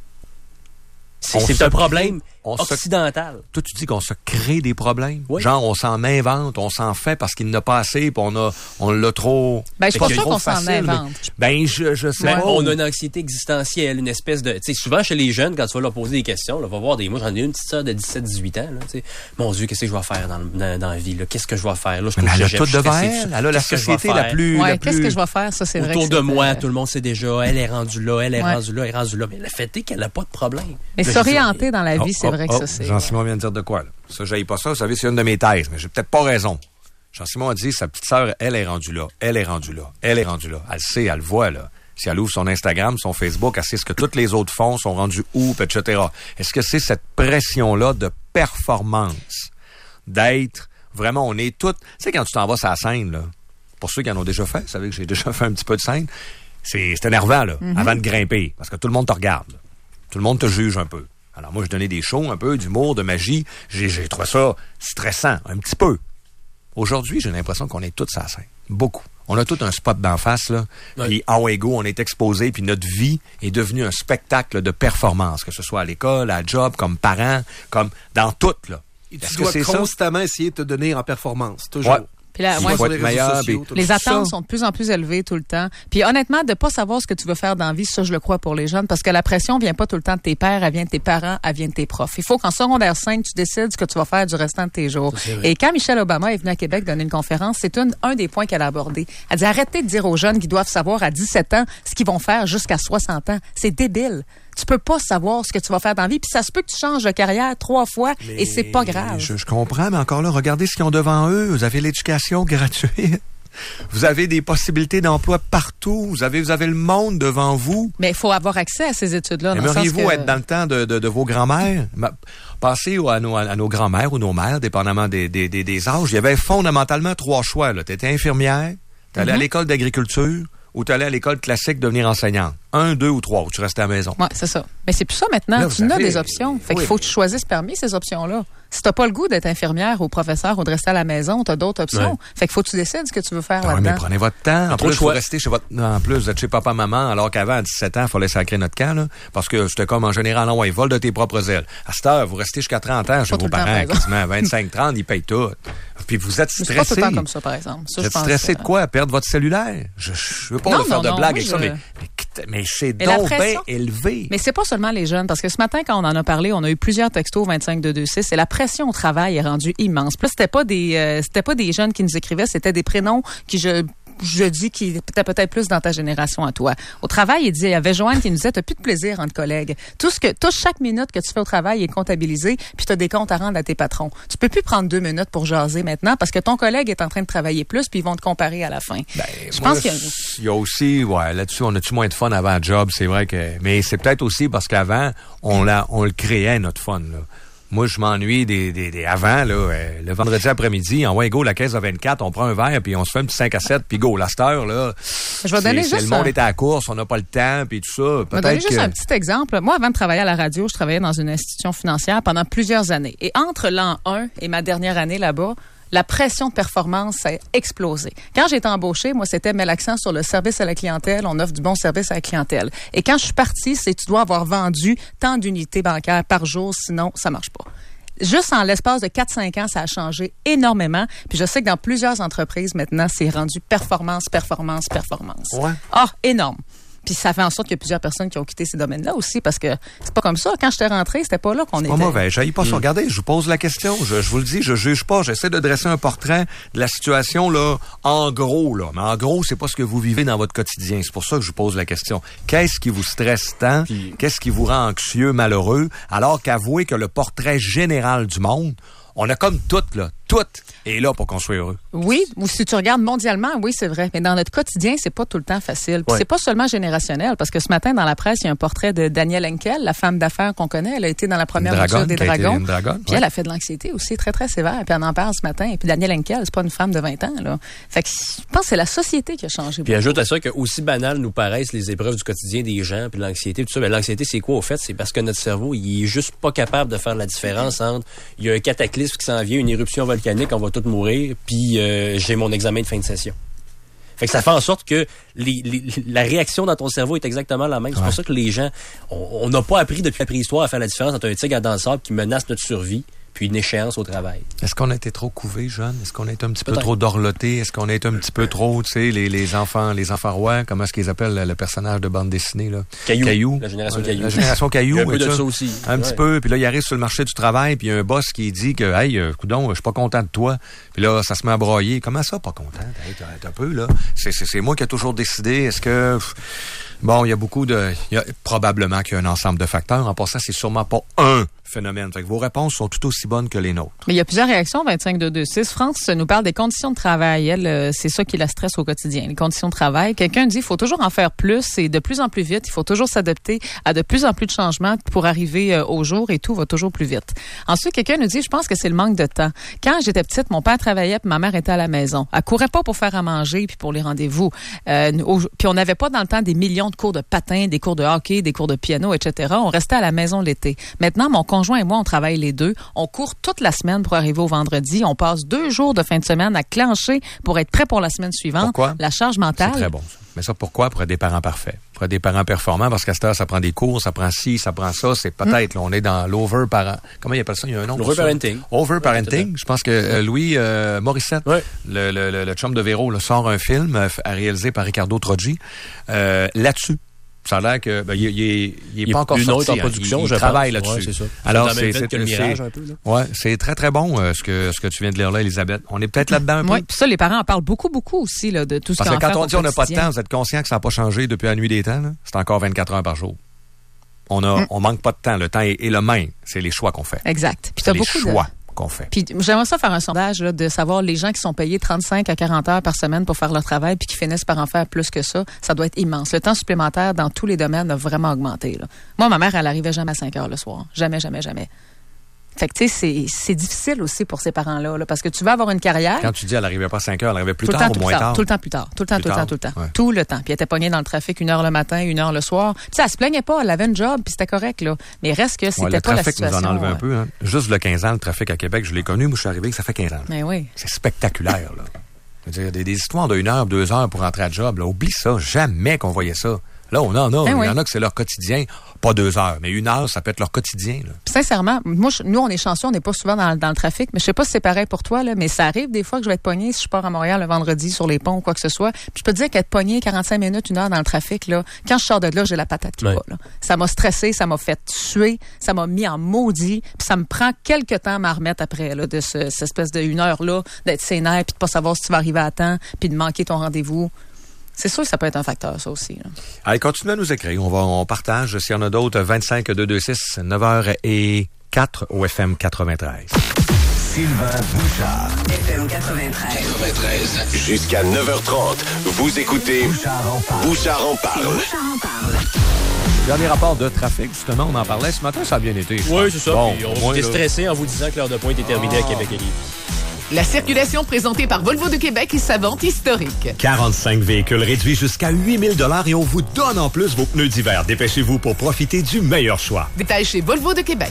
C'est, c'est un problème on occidental. Se... Toi, tu dis qu'on se crée des problèmes? Oui. Genre, on s'en invente, on s'en fait parce qu'il n'a pas assez, puis on, a, on l'a trop... Ben, je suis pas sûr qu'on s'en invente. Ben, je, je sais ouais. pas. On a une anxiété existentielle, une espèce de... Tu sais, souvent, chez les jeunes, quand tu vas leur poser des questions, là, va voir des... Moi, j'en ai une petite sœur de dix-sept dix-huit ans, là, tu sais. Mon Dieu, qu'est-ce que je vais faire dans, dans, dans la vie, là? Qu'est-ce que je vais faire, là? Je mais elle a je tout devant elle. Elle a la société la plus... Ouais, la qu'est-ce plus... que je vais faire? Ça, c'est vrai. Autour de c'est moi, euh... tout le monde sait déjà. Elle est rendue là, elle est ouais. rendue là, elle est rendue là. Mais le fait est qu'elle n'a pas de problème. Mais s'orienter dans la vie, c'est vrai que ça, c'est... Jean-Simon vient de dire de quoi, là? Ça, j'haïs pas ça. Vous savez, c'est une de mes thèses, mais j'ai peut-être pas raison. Jean-Simon a dit, sa petite sœur, elle est rendue là, elle est rendue là, elle est rendue là. Elle sait, elle le voit, là. Si elle ouvre son Instagram, son Facebook, elle sait ce que toutes les autres font, sont rendus où, et cetera. Est-ce que c'est cette pression-là de performance, d'être, vraiment, on est toutes... Tu sais, quand tu t'en vas sur la scène, là, pour ceux qui en ont déjà fait, vous savez que j'ai déjà fait un petit peu de scène, c'est, c'est énervant, là, mm-hmm. avant de grimper, parce que tout le monde te regarde, là. Tout le monde te juge un peu. Alors moi, je donnais des shows, un peu d'humour, de magie. J'ai, j'ai trouvé ça stressant, un petit peu. Aujourd'hui, j'ai l'impression qu'on est tous à la scène. Beaucoup. On a tout un spot d'en face, là. Ouais. Puis en ego, on est exposé, puis notre vie est devenue un spectacle de performance, que ce soit à l'école, à la job, comme parent, comme dans tout, là. Et tu dois constamment ça? essayer de te donner en performance, toujours. Ouais. Puis là, ouais, faut être meilleur, sociaux, les attentes ça. sont de plus en plus élevées tout le temps. Puis honnêtement, de pas savoir ce que tu veux faire dans la vie, ça, je le crois pour les jeunes, parce que la pression vient pas tout le temps de tes pères, elle vient de tes parents, elle vient de tes profs. Il faut qu'en secondaire cinq, tu décides ce que tu vas faire du restant de tes jours. Et quand Michelle Obama est venue à Québec donner une conférence, c'est une, un des points qu'elle a abordé. Elle dit, arrêtez de dire aux jeunes qu'ils doivent savoir à dix-sept ans ce qu'ils vont faire jusqu'à soixante ans. C'est débile. Tu peux pas savoir ce que tu vas faire dans la vie, puis ça se peut que tu changes de carrière trois fois mais et c'est pas grave. Je, je comprends, mais encore là, regardez ce qu'ils ont devant eux. Vous avez l'éducation gratuite. Vous avez des possibilités d'emploi partout. Vous avez, vous avez le monde devant vous. Mais il faut avoir accès à ces études-là. Aimeriez-vous que... être dans le temps de, de, de vos grands-mères? Pensez à nos, à nos grands-mères ou nos mères, dépendamment des, des, des, des âges. Il y avait fondamentalement trois choix. Tu étais infirmière, tu allais mm-hmm. à l'école d'agriculture ou tu allais à l'école classique devenir enseignante. Un, deux ou trois, ou tu restais à la maison. Oui, c'est ça. Mais c'est plus ça maintenant. Là, tu avez... as des options. Fait oui. qu'il faut que tu choisisses parmi ces options-là. Si t'as pas le goût d'être infirmière ou professeur ou de rester à la maison, t'as d'autres options. Ouais. Fait qu'il faut que tu décides ce que tu veux faire ah, là-dedans. Mais prenez votre temps. En plus, vous restez chez votre, en plus, vous êtes chez papa, maman, alors qu'avant, à dix-sept ans, il fallait sacrer notre camp, là. Parce que c'était comme en général, non, ouais, vole de tes propres ailes. À cette heure, vous restez jusqu'à trente ans chez vos parents, quasiment. vingt-cinq trente, ils payent tout. Puis vous êtes stressé. C'est pas tout le temps comme ça, par exemple. Ça, vous êtes stressé de quoi? Perdre votre cellulaire? Je, je veux pas non, faire non, de non, blagues avec je... ça, mais, mais, mais c'est donc bien élevé. Mais c'est pas seulement les jeunes, parce que ce matin, quand on en a parlé, on a eu plusieurs textos vingt-cinq deux deux six, et la pression au travail est rendue immense. Puis là, c'était pas des, euh, c'était pas des jeunes qui nous écrivaient, c'était des prénoms qui, je, je dis, qui étaient peut-être plus dans ta génération à toi. Au travail, il dit, il y avait Joanne qui nous disait, t'as plus de plaisir entre collègues. Tout ce que, tout chaque minute que tu fais au travail est comptabilisé, puis t'as des comptes à rendre à tes patrons. Tu peux plus prendre deux minutes pour jaser maintenant parce que ton collègue est en train de travailler plus, puis ils vont te comparer à la fin. Ben, je moi, pense qu'il y a... il y a aussi, ouais, là-dessus, on a-tu moins de fun avant le job, c'est vrai que, mais c'est peut-être aussi parce qu'avant, on l'a, on le créait, notre fun, là. Moi, je m'ennuie des, des, des avant, là, euh, le vendredi après-midi, en ouais, go, la caisse à vingt-quatre, on prend un verre, puis on se fait un petit cinq à sept, puis go, la cette heure, là, je vais donner juste le monde un... est à la course, on n'a pas le temps, puis tout ça. Je vais donner juste que... un petit exemple. Moi, avant de travailler à la radio, je travaillais dans une institution financière pendant plusieurs années. Et entre l'an un et ma dernière année là-bas, la pression de performance a explosé. Quand j'ai été embauchée, moi, c'était mettre l'accent sur le service à la clientèle. On offre du bon service à la clientèle. Et quand je suis partie, c'est tu dois avoir vendu tant d'unités bancaires par jour, sinon ça marche pas. Juste en l'espace de quatre cinq ans, ça a changé énormément. Puis je sais que dans plusieurs entreprises, maintenant, c'est rendu performance, performance, performance. Ouais. Ah, énorme. Puis ça fait en sorte qu'il y a plusieurs personnes qui ont quitté ces domaines-là aussi, parce que c'est pas comme ça. Quand j'étais rentrée, c'était pas là qu'on c'est était. C'est pas mauvais. J'haïs pas ça. Regardez, je vous pose la question. Je, je vous le dis, je juge pas. J'essaie de dresser un portrait de la situation, là, en gros, là. Mais en gros, c'est pas ce que vous vivez dans votre quotidien. C'est pour ça que je vous pose la question. Qu'est-ce qui vous stresse tant? Puis... Qu'est-ce qui vous rend anxieux, malheureux? Alors qu'avouez que le portrait général du monde, on a comme tout, là, tout est là pour qu'on soit heureux. Oui, ou si tu regardes mondialement, oui, c'est vrai. Mais dans notre quotidien, c'est pas tout le temps facile. Puis ouais. C'est pas seulement générationnel, parce que ce matin, dans la presse, il y a un portrait de Danielle Henkel, la femme d'affaires qu'on connaît. Elle a été dans la première mouture des Dragons. Dragon, puis ouais. Elle a fait de l'anxiété aussi, très, très sévère. Puis on en parle ce matin. Et puis Danielle Henkel, c'est pas une femme de vingt ans, là. Fait que je pense que c'est la société qui a changé. Puis beaucoup. Ajoute à ça que aussi banal nous paraissent les épreuves du quotidien des gens, puis l'anxiété, tout ça. Mais l'anxiété, c'est quoi, au fait? C'est parce que notre cerveau, il est juste pas capable de faire la différence entre il y a un cataclysme qui s'en vient, une éruption volcanique, on va tous mourir, puis euh, j'ai mon examen de fin de session. Fait que ça fait en sorte que les, les, la réaction dans ton cerveau est exactement la même. C'est ouais. pour ça que les gens, on n'a pas appris depuis la préhistoire à faire la différence entre un tigre dans le sable qui menace notre survie puis une échéance au travail. Est-ce qu'on a été trop couvé, jeune? Est-ce qu'on a été un petit Peut-être. peu trop dorloté? Est-ce qu'on a été un petit peu trop, tu sais, les, les enfants, les enfants rois, comment est-ce qu'ils appellent le personnage de bande dessinée, là? Caillou. Caillou. La génération ouais, Caillou. La génération Caillou. Il y a un peu de ça, ça aussi. Un ouais. petit peu. Puis là, il arrive sur le marché du travail, puis il y a un boss qui dit que, hey, euh, coudonc, je suis pas content de toi. Puis là, ça se met à broyer. Comment ça, pas content? Hey, t'as un peu, là. C'est, c'est, c'est moi qui ai toujours décidé. Est-ce que... Bon, il y a beaucoup de... Il y a probablement qu'il y a un ensemble de facteurs. En passant, c'est sûrement pas un phénomène. Fait que vos réponses sont tout aussi bonnes que les nôtres. Mais il y a plusieurs réactions. vingt-cinq deux deux six. France nous parle des conditions de travail. Elle, euh, c'est ça qui la stresse au quotidien, les conditions de travail. Quelqu'un dit il faut toujours en faire plus et de plus en plus vite. Il faut toujours s'adapter à de plus en plus de changements pour arriver euh, au jour et tout va toujours plus vite. Ensuite, quelqu'un nous dit je pense que c'est le manque de temps. Quand j'étais petite, mon père travaillait puis ma mère était à la maison. Elle courait pas pour faire à manger puis pour les rendez-vous. Euh, au, puis on n'avait pas dans le temps des millions de cours de patin, des cours de hockey, des cours de piano, et cetera. On restait à la maison l'été. Maintenant, mon conjoint et moi, on travaille les deux. On court toute la semaine pour arriver au vendredi. On passe deux jours de fin de semaine à clencher pour être prêt pour la semaine suivante. Pourquoi? La charge mentale. C'est très bon, ça. Mais ça, pourquoi? Pour être des parents parfaits. Pour être des parents performants, parce qu'à cette heure, ça prend des cours, ça prend ci, ça prend ça. C'est peut-être, mmh. là, on est dans l'over-parent. Comment il appelle ça? Il y a un nom. L'over-parenting. Over-parenting. Ouais, je pense que euh, Louis euh, Morissette, ouais. le, le, le, le chum de Véro, là, sort un film euh, réalisé par Ricardo Troggi euh, là-dessus. Ça a l'air que ben, il, il, il, il est il pas encore sorti. En production, il, il je travaille pense. là-dessus. Ouais, c'est ça. Alors c'est, c'est, c'est, que le mirage, un peu, là. Ouais, c'est très très bon euh, ce que ce que tu viens de lire là, Elisabeth. On est peut-être là-dedans un peu. Oui, puis ça, les parents en parlent beaucoup beaucoup aussi là de tout ce qu'on Parce que quand on dit on n'a pas de temps, vous êtes conscient que ça n'a pas changé depuis la nuit des temps. Là? C'est encore vingt-quatre heures par jour. On a, mm. on manque pas de temps. Le temps est, est le même. C'est les choix qu'on fait. Exact. Puis t'as les beaucoup choix. De... qu'on fait. Puis j'aimerais ça faire un sondage là, de savoir les gens qui sont payés trente-cinq à quarante heures par semaine pour faire leur travail puis qui finissent par en faire plus que ça, ça doit être immense. Le temps supplémentaire dans tous les domaines a vraiment augmenté. Là. Moi, ma mère, elle arrivait jamais à cinq heures le soir. Jamais, jamais, jamais. Fait que, tu sais, c'est, c'est difficile aussi pour ces parents-là, là, parce que tu veux avoir une carrière. Quand tu dis elle n'arrivait pas à cinq heures, elle arrivait plus tout tard temps, ou moins tard, tard? Tout le temps plus tard. Tout le temps, plus tout le temps, tard. tout le temps. Ouais. Tout le temps. Puis elle était pognée dans le trafic une heure le matin, une heure le soir. Puis elle se plaignait pas, elle avait une job, puis c'était correct, là. Mais reste que c'était ouais, pas la situation. Le trafic nous en enlève un ouais. peu, hein. Juste le quinze ans, le trafic à Québec, je l'ai connu, moi je suis arrivé, ça fait quinze ans. Mais oui. C'est spectaculaire, là. Je veux dire, des, des histoires de une heure, deux heures pour rentrer à job, là. Oublie ça, jamais qu'on voyait ça. Là, on en a. Ben il oui. y en a que c'est leur quotidien. Pas deux heures, mais une heure, ça peut être leur quotidien. Là. Sincèrement, moi, je, nous, on est chanceux, on n'est pas souvent dans, dans le trafic, mais je sais pas si c'est pareil pour toi, là, mais ça arrive des fois que je vais être pognée si je pars à Montréal le vendredi sur les ponts ou quoi que ce soit. Puis je peux te dire qu'être pognée quarante-cinq minutes, une heure dans le trafic, là, quand je sors de là, j'ai la patate qui ouais. va. Là. Ça m'a stressé, ça m'a fait tuer, ça m'a mis en maudit, puis ça me prend quelques temps à m'en remettre après là, de ce, cette espèce de une heure-là, d'être sénère, puis de pas savoir si tu vas arriver à temps, puis de manquer ton rendez-vous. C'est sûr que ça peut être un facteur, ça aussi. Là. Allez, continuez à nous écrire. On va, on partage. S'il y en a d'autres, vingt-cinq deux deux six, neuf heures quatre au F M quatre-vingt-treize. Sylvain Bouchard. F M quatre-vingt-treize. quatre-vingt-treize. Jusqu'à neuf heures trente, vous écoutez Bouchard en parle. Bouchard en parle. Bouchard en parle. Dernier rapport de trafic, justement, on en parlait ce matin, ça a bien été. Oui, c'est ça. Bon, puis on est stressé en vous disant que l'heure de pointe est terminée ah. à Québec et Lévis. La circulation présentée par Volvo de Québec et sa vente historique. quarante-cinq véhicules réduits jusqu'à huit mille dollars et on vous donne en plus vos pneus d'hiver. Dépêchez-vous pour profiter du meilleur choix. Détail chez Volvo de Québec.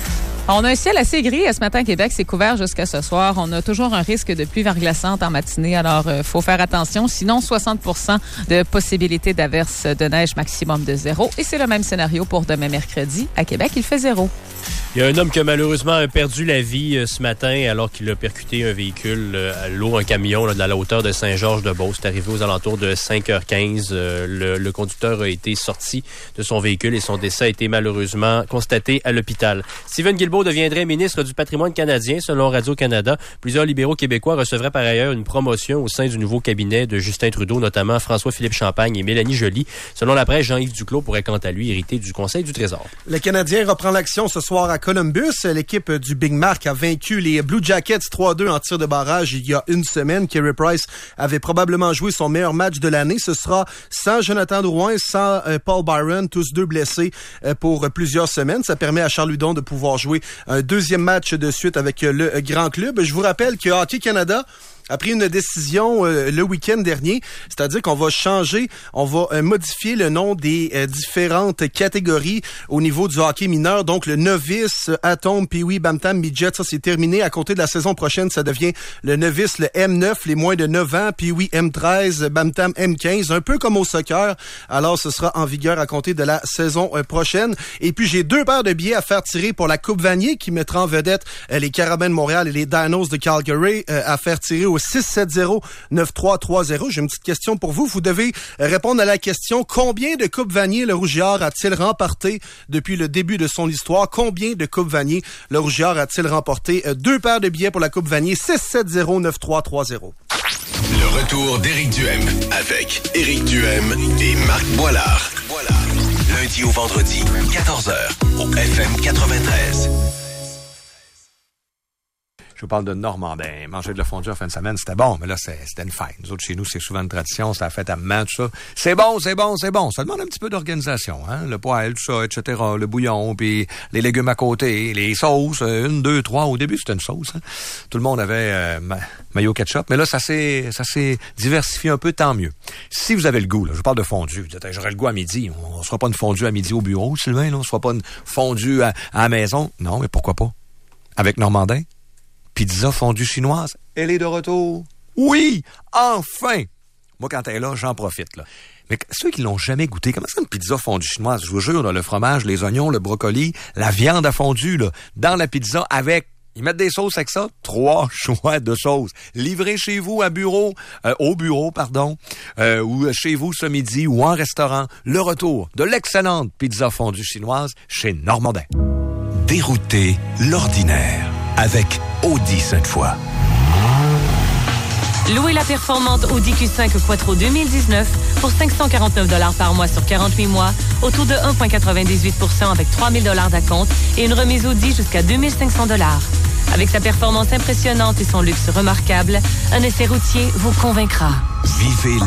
On a un ciel assez gris ce matin à Québec, c'est couvert jusqu'à ce soir. On a toujours un risque de pluie verglaçante en matinée, alors il euh, faut faire attention. Sinon, soixante pour cent de possibilité d'averse de neige maximum de zéro. Et c'est le même scénario pour demain mercredi. À Québec, il fait zéro. Il y a un homme qui a malheureusement perdu la vie euh, ce matin alors qu'il a percuté un véhicule euh, à l'eau, un camion là, de la hauteur de Saint-Georges-de-Beauce. C'est arrivé aux alentours de cinq heures quinze. Euh, le, le conducteur a été sorti de son véhicule et son décès a été malheureusement constaté à l'hôpital. Stephen Guilbeault deviendrait ministre du patrimoine canadien, selon Radio-Canada. Plusieurs libéraux québécois recevraient par ailleurs une promotion au sein du nouveau cabinet de Justin Trudeau, notamment François-Philippe Champagne et Mélanie Joly. Selon la presse, Jean-Yves Duclos pourrait quant à lui hériter du Conseil du Trésor. Le Canadien reprend l'action ce soir à Columbus. L'équipe du Big Mark a vaincu les Blue Jackets trois à deux en tir de barrage il y a une semaine. Carey Price avait probablement joué son meilleur match de l'année. Ce sera sans Jonathan Drouin, sans euh, Paul Byron, tous deux blessés euh, pour plusieurs semaines. Ça permet à Charles Hudon de pouvoir jouer un deuxième match de suite avec le grand club. Je vous rappelle que Hockey Canada a pris une décision euh, le week-end dernier, c'est-à-dire qu'on va changer, on va euh, modifier le nom des euh, différentes catégories au niveau du hockey mineur. Donc, le novice, Atom, Pee-wee, Bantam, Midget, ça c'est terminé. À compter de la saison prochaine, ça devient le novice, le M neuf, les moins de neuf ans, Pee-wee, M treize, Bantam, M quinze, un peu comme au soccer. Alors, ce sera en vigueur à compter de la saison euh, prochaine. Et puis, j'ai deux paires de billets à faire tirer pour la Coupe Vanier qui mettra en vedette euh, les Carabins de Montréal et les Dinos de Calgary euh, à faire tirer au six sept zéro neuf trois trois zéro. J'ai une petite question pour vous. Vous devez répondre à la question: combien de Coupes Vanier le Rougiard a-t-il remporté depuis le début de son histoire? Combien de Coupes Vanier le Rougiard a-t-il remporté? Deux paires de billets pour la Coupe Vanier, six sept zéro neuf trois trois zéro. Le retour d'Éric Duhem avec Éric Duhem et Marc Boilard. Lundi au vendredi, quatorze heures, au F M quatre-vingt-treize. Je vous parle de Normandin. Manger de la fondue en fin de semaine, c'était bon, mais là, c'est, c'était une fête. Nous autres, chez nous, c'est souvent une tradition, c'est la fête à maman, tout ça. C'est bon, c'est bon, c'est bon. Ça demande un petit peu d'organisation, hein. Le poêle, tout ça, et cetera. Le bouillon, puis les légumes à côté, les sauces, une, deux, trois. Au début, c'était une sauce, hein. Tout le monde avait euh, ma- mayo ketchup, mais là, ça s'est, ça s'est diversifié un peu, tant mieux. Si vous avez le goût, là, je vous parle de fondue. Vous dites, j'aurais le goût à midi. On ne sera pas une fondue à midi au bureau, Sylvain, là. On ne sera pas une fondue à, à la maison. Non, mais pourquoi pas? Avec Normandin? Pizza fondue chinoise, elle est de retour. Oui, enfin! Moi, quand elle est là, j'en profite, là. Mais ceux qui l'ont jamais goûté, comment ça une pizza fondue chinoise? Je vous jure, là, le fromage, les oignons, le brocoli, la viande à fondue, là, dans la pizza avec... Ils mettent des sauces avec ça. Trois choix de sauces. Livrés chez vous à bureau, euh, au bureau, pardon, euh, ou chez vous ce midi ou en restaurant. Le retour de l'excellente pizza fondue chinoise chez Normandin. Dérouter l'ordinaire avec Audi Sainte-Foy. Louez la performante Audi Q cinq Quattro deux mille dix-neuf pour cinq cent quarante-neuf dollars par mois sur quarante-huit mois, au taux de un virgule quatre-vingt-dix-huit pour cent avec trois mille dollars d'acompte et une remise Audi jusqu'à deux mille cinq cents dollars. Avec sa performance impressionnante et son luxe remarquable, un essai routier vous convaincra. Vivez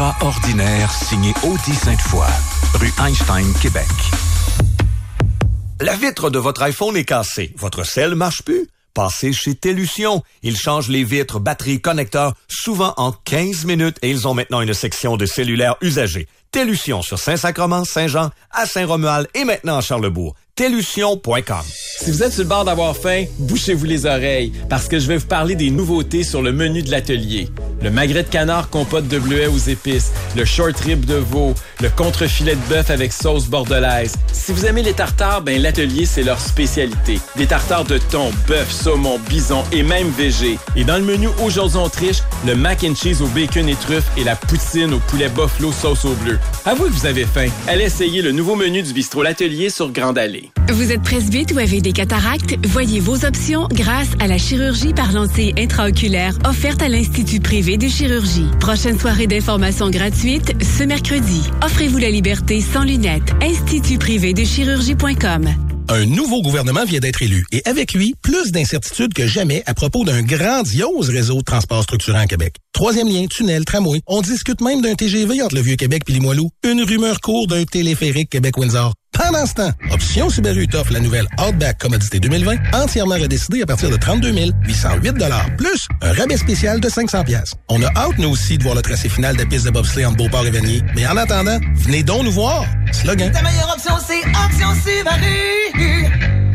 l'extraordinaire signé Audi Sainte-Foy, rue Einstein, Québec. La vitre de votre iPhone est cassée. Votre sel marche plus? Passez chez Télution. Ils changent les vitres, batteries, connecteurs, souvent en quinze minutes et ils ont maintenant une section de cellulaire usagé. Télution sur Saint-Sacrement, Saint-Jean, à Saint-Romuald et maintenant à Charlebourg. Télution point com. Si vous êtes sur le bord d'avoir faim, bouchez-vous les oreilles, parce que je vais vous parler des nouveautés sur le menu de l'atelier. Le magret de canard compote de bleuets aux épices, le short rib de veau, le contre-filet de bœuf avec sauce bordelaise. Si vous aimez les tartares, ben l'atelier, c'est leur spécialité. Des tartares de thon, bœuf, saumon, bison et même végé. Et dans le menu Aujourd'hui on triche, le mac and cheese au bacon et truffes et la poutine au poulet buffalo sauce au bleu. Avouez que vous avez faim. Allez essayer le nouveau menu du bistrot L'Atelier sur Grande Allée. Vous êtes presbyte ou avez des cataractes? Voyez vos options grâce à la chirurgie par lentille intraoculaire offerte à l'Institut privé de chirurgie. Prochaine soirée d'information gratuite ce mercredi. Offrez-vous la liberté sans lunettes. institut privé de chirurgie point com. Un nouveau gouvernement vient d'être élu et avec lui, plus d'incertitudes que jamais à propos d'un grandiose réseau de transport structurant à Québec. Troisième lien, tunnel, tramway. On discute même d'un T G V entre le Vieux-Québec et Limoilou. Une rumeur court d'un téléphérique Québec-Windsor. Pendant ce temps, Option Subaru t'offre la nouvelle Outback Commodité deux mille vingt, entièrement redécidée à partir de trente-deux mille huit cent huit dollars, plus un rabais spécial de cinq cents dollars. On a hâte, nous aussi, de voir le tracé final de la piste de bobsleigh entre Beauport et Vanier. Mais en attendant, venez donc nous voir. Slogan. Ta meilleure option, c'est Option Subaru.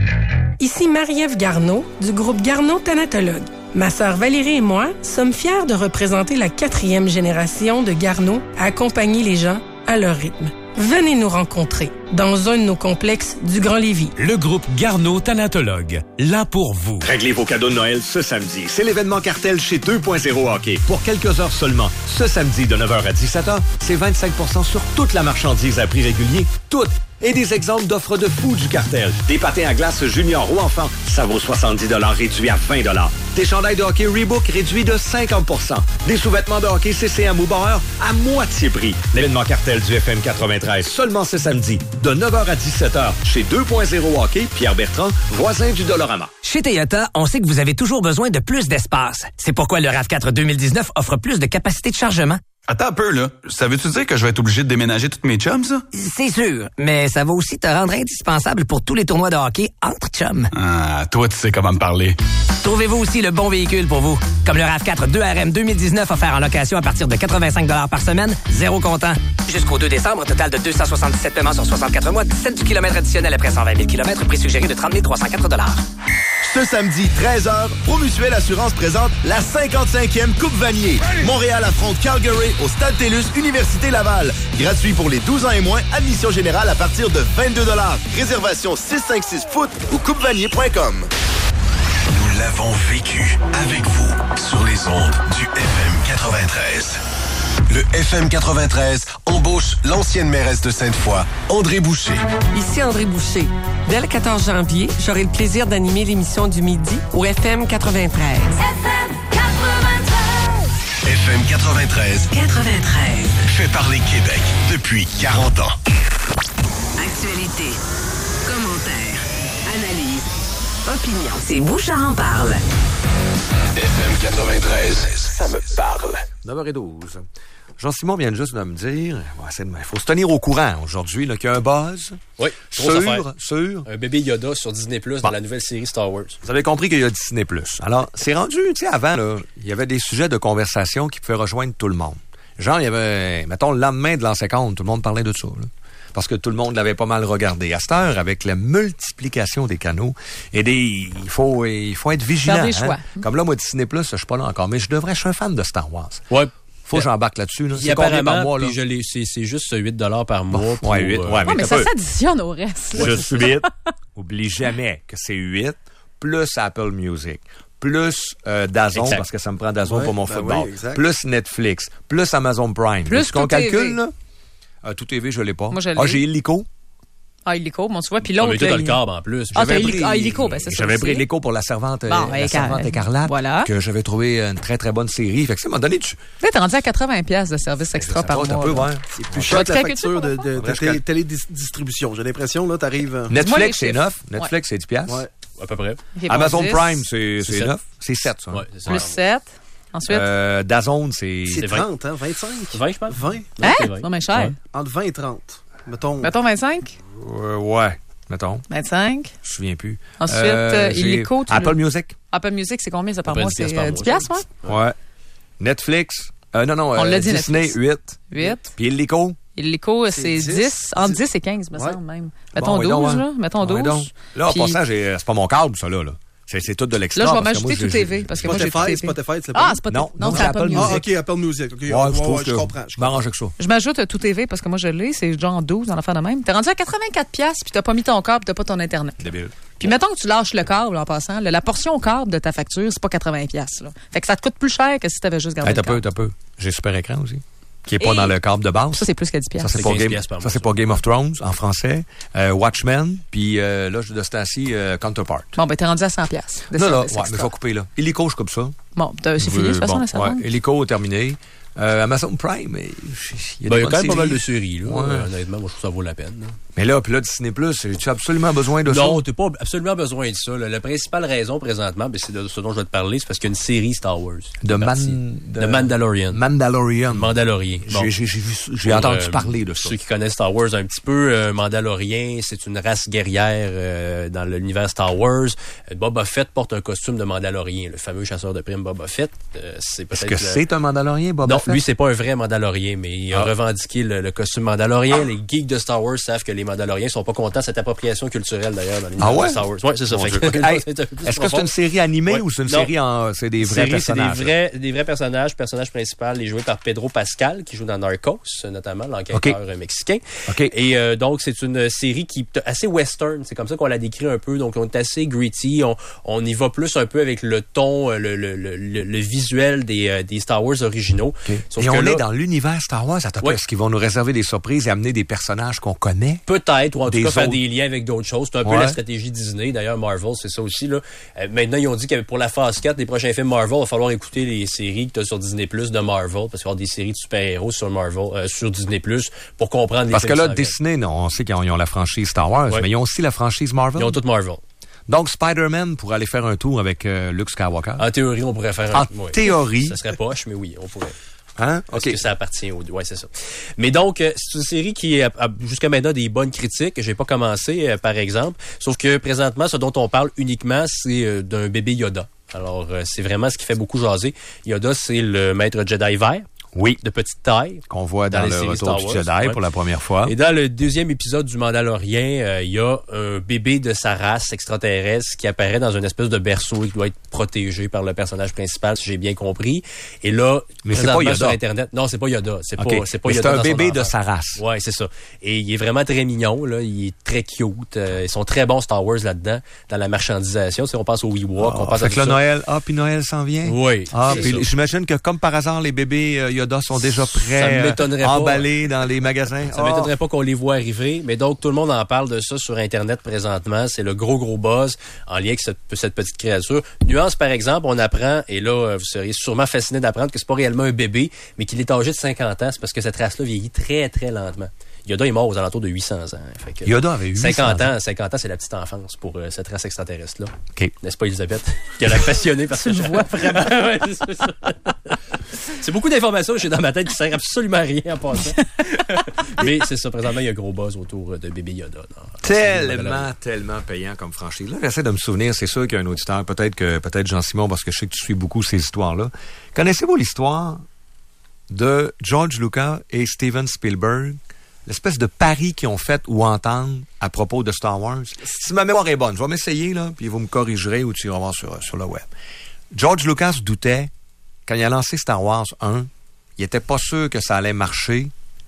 Ici Marie-Ève Garneau, du groupe Garneau Thanatologue. Ma sœur Valérie et moi sommes fiers de représenter la quatrième génération de Garneau à accompagner les gens à leur rythme. Venez nous rencontrer dans un de nos complexes du Grand Lévis. Le groupe Garneau Thanatologue, là pour vous. Réglez vos cadeaux de Noël ce samedi. C'est l'événement cartel chez deux point zéro Hockey. Pour quelques heures seulement, ce samedi de neuf heures à dix-sept heures, c'est vingt-cinq pour cent sur toute la marchandise à prix régulier. Toutes! Et des exemples d'offres de fou du cartel. Des patins à glace junior ou enfant, ça vaut soixante-dix dollars réduit à vingt dollars. Des chandails de hockey Reebok réduits de cinquante pour cent. Des sous-vêtements de hockey C C M ou Bauer à moitié prix. L'événement cartel du F M quatre-vingt-treize, seulement ce samedi, de neuf heures à dix-sept heures, chez deux point zéro Hockey, Pierre Bertrand, voisin du Dolorama. Chez Toyota, on sait que vous avez toujours besoin de plus d'espace. C'est pourquoi le RAV quatre deux mille dix-neuf offre plus de capacité de chargement. Attends un peu, là. Ça veut-tu dire que je vais être obligé de déménager toutes mes chums, ça? C'est sûr, mais ça va aussi te rendre indispensable pour tous les tournois de hockey entre chums. Ah, toi, tu sais comment me parler. Trouvez-vous aussi le bon véhicule pour vous. Comme le RAV quatre deux R M deux mille dix-neuf offert en location à partir de quatre-vingt-cinq dollars par semaine, zéro comptant. Jusqu'au deux décembre, total de deux cent soixante-dix-sept paiements sur soixante-quatre mois, dix-sept du kilomètre additionnel après cent vingt mille kilomètres, prix suggéré de trente mille trois cent quatre dollars. Ce samedi, treize heures, Promutuelle Assurance présente la cinquante-cinquième Coupe Vanier. Montréal affronte Calgary au Stade TELUS Université Laval. Gratuit pour les douze ans et moins, admission générale à partir de vingt-deux dollars. Réservation six cent cinquante-six foot ou coupe vanier point com. Nous l'avons vécu avec vous sur les ondes du F M quatre-vingt-treize. Le F M quatre-vingt-treize embauche l'ancienne mairesse de Sainte-Foy, André Boucher. Ici André Boucher. Dès le quatorze janvier, j'aurai le plaisir d'animer l'émission du midi au F M quatre-vingt-treize. F M quatre-vingt-treize. F M quatre-vingt-treize. quatre-vingt-treize. Fait parler Québec depuis quarante ans. Actualité, commentaires, analyse, opinion. C'est Bouchard en parle. F M quatre-vingt-treize, ça me parle. neuf heures douze. Jean-Simon vient juste de me dire, il faut se tenir au courant aujourd'hui là, qu'il y a un buzz. Oui, sur, sur... Un bébé Yoda sur Disney plus, bon, dans la nouvelle série Star Wars. Vous avez compris qu'il y a Disney plus. Alors, c'est rendu, tu sais, avant, là, il y avait des sujets de conversation qui pouvaient rejoindre tout le monde. Genre, il y avait, mettons, le lendemain de l'an cinquante, tout le monde parlait de ça, là. Parce que tout le monde l'avait pas mal regardé. À cette heure, avec la multiplication des canaux, et des, il faut, il faut être vigilant. Faire des choix. Hein? Comme là, moi, Disney plus, je suis pas là encore, mais je devrais, je suis un fan de Star Wars. Ouais. Faut que j'embarque là-dessus. Là. C'est combien par mois, là? Puis je l'ai, c'est, c'est juste huit dollars par mois. Bon, pour, ouais, huit, euh... ouais, mais, ouais, mais ça s'additionne au reste. Là. Juste huit. Oublie jamais que c'est huit, plus Apple Music, plus euh, DAZN, exact. Parce que ça me prend DAZN ouais, pour mon ben football, oui, plus Netflix, plus Amazon Prime. Plus ce qu'on calcule, là, euh, tout T V, je l'ai pas. Moi, je l'ai. Ah, j'ai Illico. Ah, Illico, bon, tu vois, puis l'autre... Ah, mais tu as le câble en plus. Ah, t'as Illico, ah, Illico, ben c'est ça. J'avais pris Illico pour La Servante, bon, la servante écarlate, voilà. Que j'avais trouvé une très, très bonne série. Fait que ça m'a donné du... Là, t'es rendu à quatre-vingts dollars de service extra par mois. Peu, ouais. C'est plus cher que la facture de, de, de télé, télédistribution. J'ai l'impression, là, t'arrives... Netflix, c'est neuf. Netflix, c'est dix dollars. Ouais. À peu près. Amazon Prime, c'est neuf. C'est sept, ça. Ouais, c'est ça. Plus sept. Ensuite? Euh, DAZN, c'est... C'est trente, hein, vingt-cinq. vingt, je pense. vingt. Hein? Non, mais cher. Entre vingt et trente. Mettons... Mettons vingt-cinq? Euh, ouais. mettons. vingt-cinq. Je me souviens plus. Ensuite, euh, Illico. Apple Music. Apple Music, c'est combien ça par mois? C'est euh, dix piastres, ouais? Ouais. Netflix. Euh, non, non, On euh, l'a dit, Disney, Netflix. huit. huit. Puis Illico. Illico, c'est dix. Entre dix et quinze, me Ouais. semble même. Mettons Bon, oui, douze, donc, là. Mettons oui, donc. douze. Là, en Puis- passant, j'ai- c'est pas mon câble, ça, là. là. C'est, c'est tout de l'extra. Là, je vais parce que m'ajouter moi, tout j'ai- T V, parce que moi, j'ai tout Spotify, T V. Spotify, c'est Ah, pas- Spotify. Non, Non, non, c'est Apple Music. Ah, OK, Apple Music. OK, Ouais, ouais, je trouve ouais, que je comprends. je m'arrange avec ça. Je m'ajoute à tout T V parce que moi, je l'ai. C'est genre douze dans l'affaire de même. T'es rendu à quatre-vingt-quatre piastres puis t'as pas mis ton câble, t'as pas ton Internet. Débile. Puis mettons que tu lâches le câble en passant, là, la portion câble de ta facture, c'est pas quatre-vingts piastres. Là. Fait que ça te coûte plus cher que si t'avais juste gardé Hey, t'as le câble. peu, t'as peu. J'ai super écran aussi. Qui est pas Et- dans le câble de base. Ça, c'est plus qu'à dix piastres. Ça, c'est C'est pas, quinze Game, piastres par ça, mois, c'est pas Game of Thrones en français. Euh, Watchmen. Puis euh, là, je de ce temps-ci, euh, Counterpart. Bon, ben, t'es rendu à cent piastres. de Non, ça, là, de ouais, ça, mais faut couper, là. Illico, je coupe ça. Bon, t'as- c'est fini, de toute façon, bon, là, ça ouais. va. Illico, terminé. Euh, Amazon Prime, mais il y a, Ben, il y des a quand bonnes même pas mal de séries. séries, là. Ouais. Euh, honnêtement, moi, je trouve que ça vaut la peine. là. Mais là, puis là, Disney+, as-tu absolument besoin de ça? Non, t'as pas absolument besoin de ça. là. La principale raison, présentement, ben, c'est de ce dont je vais te parler, c'est parce qu'il y a une série Star Wars. De, Man, partie. de... de Mandalorian. Mandalorian. Mandalorien. Bon. J'ai, j'ai, j'ai, vu, j'ai Pour, entendu euh, parler de ça. Ceux qui connaissent Star Wars un petit peu, euh, Mandalorien, c'est une race guerrière euh, dans l'univers Star Wars. Euh, Boba Fett porte un costume de Mandalorien, le fameux chasseur de primes Boba Fett. Euh, c'est Est-ce peut-être que le- c'est un Mandalorien, Boba Non, Fett? lui, c'est pas un vrai Mandalorien, mais il a Ah. revendiqué le, le costume Mandalorien. Les geeks de Star Wars savent que les Mandaloriens sont pas contents de cette appropriation culturelle, d'ailleurs, dans l'univers Ah ouais? de Star Wars. Ouais, c'est ça. Mon Fait Dieu. que- Ok. Hey, c'est un peu plus est-ce que c'est profond. une série animée Ouais. ou c'est une Non. série en... C'est des vrais Série, personnages? C'est des vrais, des vrais personnages. Le personnage principal est joué par Pedro Pascal, qui joue dans Narcos, notamment, l'enquêteur Okay. euh, mexicain. OK. Et euh, donc, c'est une série qui est assez western. C'est comme ça qu'on la décrit un peu. Donc, on est assez gritty. On, on y va plus un peu avec le ton, euh, le, le, le, le, le visuel des, euh, des Star Wars originaux. Sauf Et que on là, est dans l'univers Star Wars. Attends, Ouais. est-ce qu'ils vont nous réserver des surprises et amener des personnages qu'on connaît? Peut-être, ou en tout Des cas faire autres. des liens avec d'autres choses. C'est un peu Ouais. la stratégie Disney. D'ailleurs, Marvel, c'est ça aussi. Là. Euh, maintenant, ils ont dit que pour la phase quatre des prochains films Marvel, il va falloir écouter les séries que tu as sur Disney Plus de Marvel, parce qu'il va y avoir des séries de super-héros sur Marvel, euh, sur Disney Plus, pour comprendre les Parce que films là, qui s'en viennent. Disney, non, on sait qu'ils ont, ils ont la franchise Star Wars, Ouais. mais ils ont aussi la franchise Marvel. Ils ont tout Marvel. Donc, Spider-Man pour aller faire un tour avec euh, Luke Skywalker. En théorie, on pourrait faire En un... ouais. théorie. Ça serait poche, mais oui, on pourrait. Hein? Parce OK. que ça appartient aux deux. Ouais, c'est ça. Mais donc, euh, c'est une série qui a, a jusqu'à maintenant des bonnes critiques. J'ai pas commencé, euh, par exemple. Sauf que présentement, ce dont on parle uniquement, c'est euh, d'un bébé Yoda. Alors, euh, c'est vraiment ce qui fait beaucoup jaser. Yoda, c'est le maître Jedi vert. Oui. De petite taille. Qu'on voit dans, les le séries Retour du Star Jedi Wars, ouais. pour la première fois. Et dans le deuxième épisode du Mandalorien, euh, il y a un bébé de sa race extraterrestre qui apparaît dans une espèce de berceau et qui doit être protégé par le personnage principal, si j'ai bien compris. Et là, Mais c'est pas présentement Yoda. sur Internet, non, c'est pas Yoda, c'est OK. pas, c'est pas Mais Yoda. c'est un dans son bébé de enfance. sa race. Ouais, c'est ça. Et il est vraiment très mignon, là. Il est très cute. Euh, ils sont très bons Star Wars là-dedans, dans la marchandisation. Tu sais, on passe au Ewok, on Ah, passe fait à que tout là, ça. Noël, ah, puis Noël s'en vient. Oui. Ah, c'est puis ça. j'imagine que comme par hasard, les bébés euh, Yoda sont déjà Ça prêts, m'étonnerait euh, pas. emballés dans les magasins. Ça Ah. m'étonnerait pas qu'on les voit arriver, mais donc tout le monde en parle de ça sur Internet présentement. C'est le gros, gros buzz en lien avec cette, cette petite créature. Nuance, par exemple, on apprend, et là, euh, vous seriez sûrement fasciné d'apprendre que c'est pas réellement un bébé, mais qu'il est âgé de cinquante ans. C'est parce que cette race-là vieillit très, très lentement. Yoda est mort aux alentours de huit cents ans. Fait que, Yoda avait huit cents cinquante ans. ans. cinquante ans, c'est la petite enfance pour euh, cette race extraterrestre-là. OK. N'est-ce pas, Elisabeth? Qui a l'air passionnée par ce Tu le vois vraiment. Ouais, c'est ça. C'est beaucoup d'informations que j'ai dans ma tête qui servent absolument à rien en passant. Mais c'est ça, présentement, il y a un gros buzz autour de bébé Yoda. Non, Tellement, tellement payant comme franchise. Là, j'essaie de me souvenir, c'est sûr qu'il y a un auditeur, peut-être que peut-être Jean-Simon, parce que je sais que tu suis beaucoup ces histoires-là. Connaissez-vous l'histoire de George Lucas et Steven Spielberg? L'espèce de pari qu'ils ont fait ou entendre à propos de Star Wars. Si ma mémoire est bonne, je vais m'essayer, là, puis vous me corrigerez ou tu iras voir sur, sur le web. George Lucas doutait, quand il a lancé Star Wars un, il était pas sûr que ça allait marcher,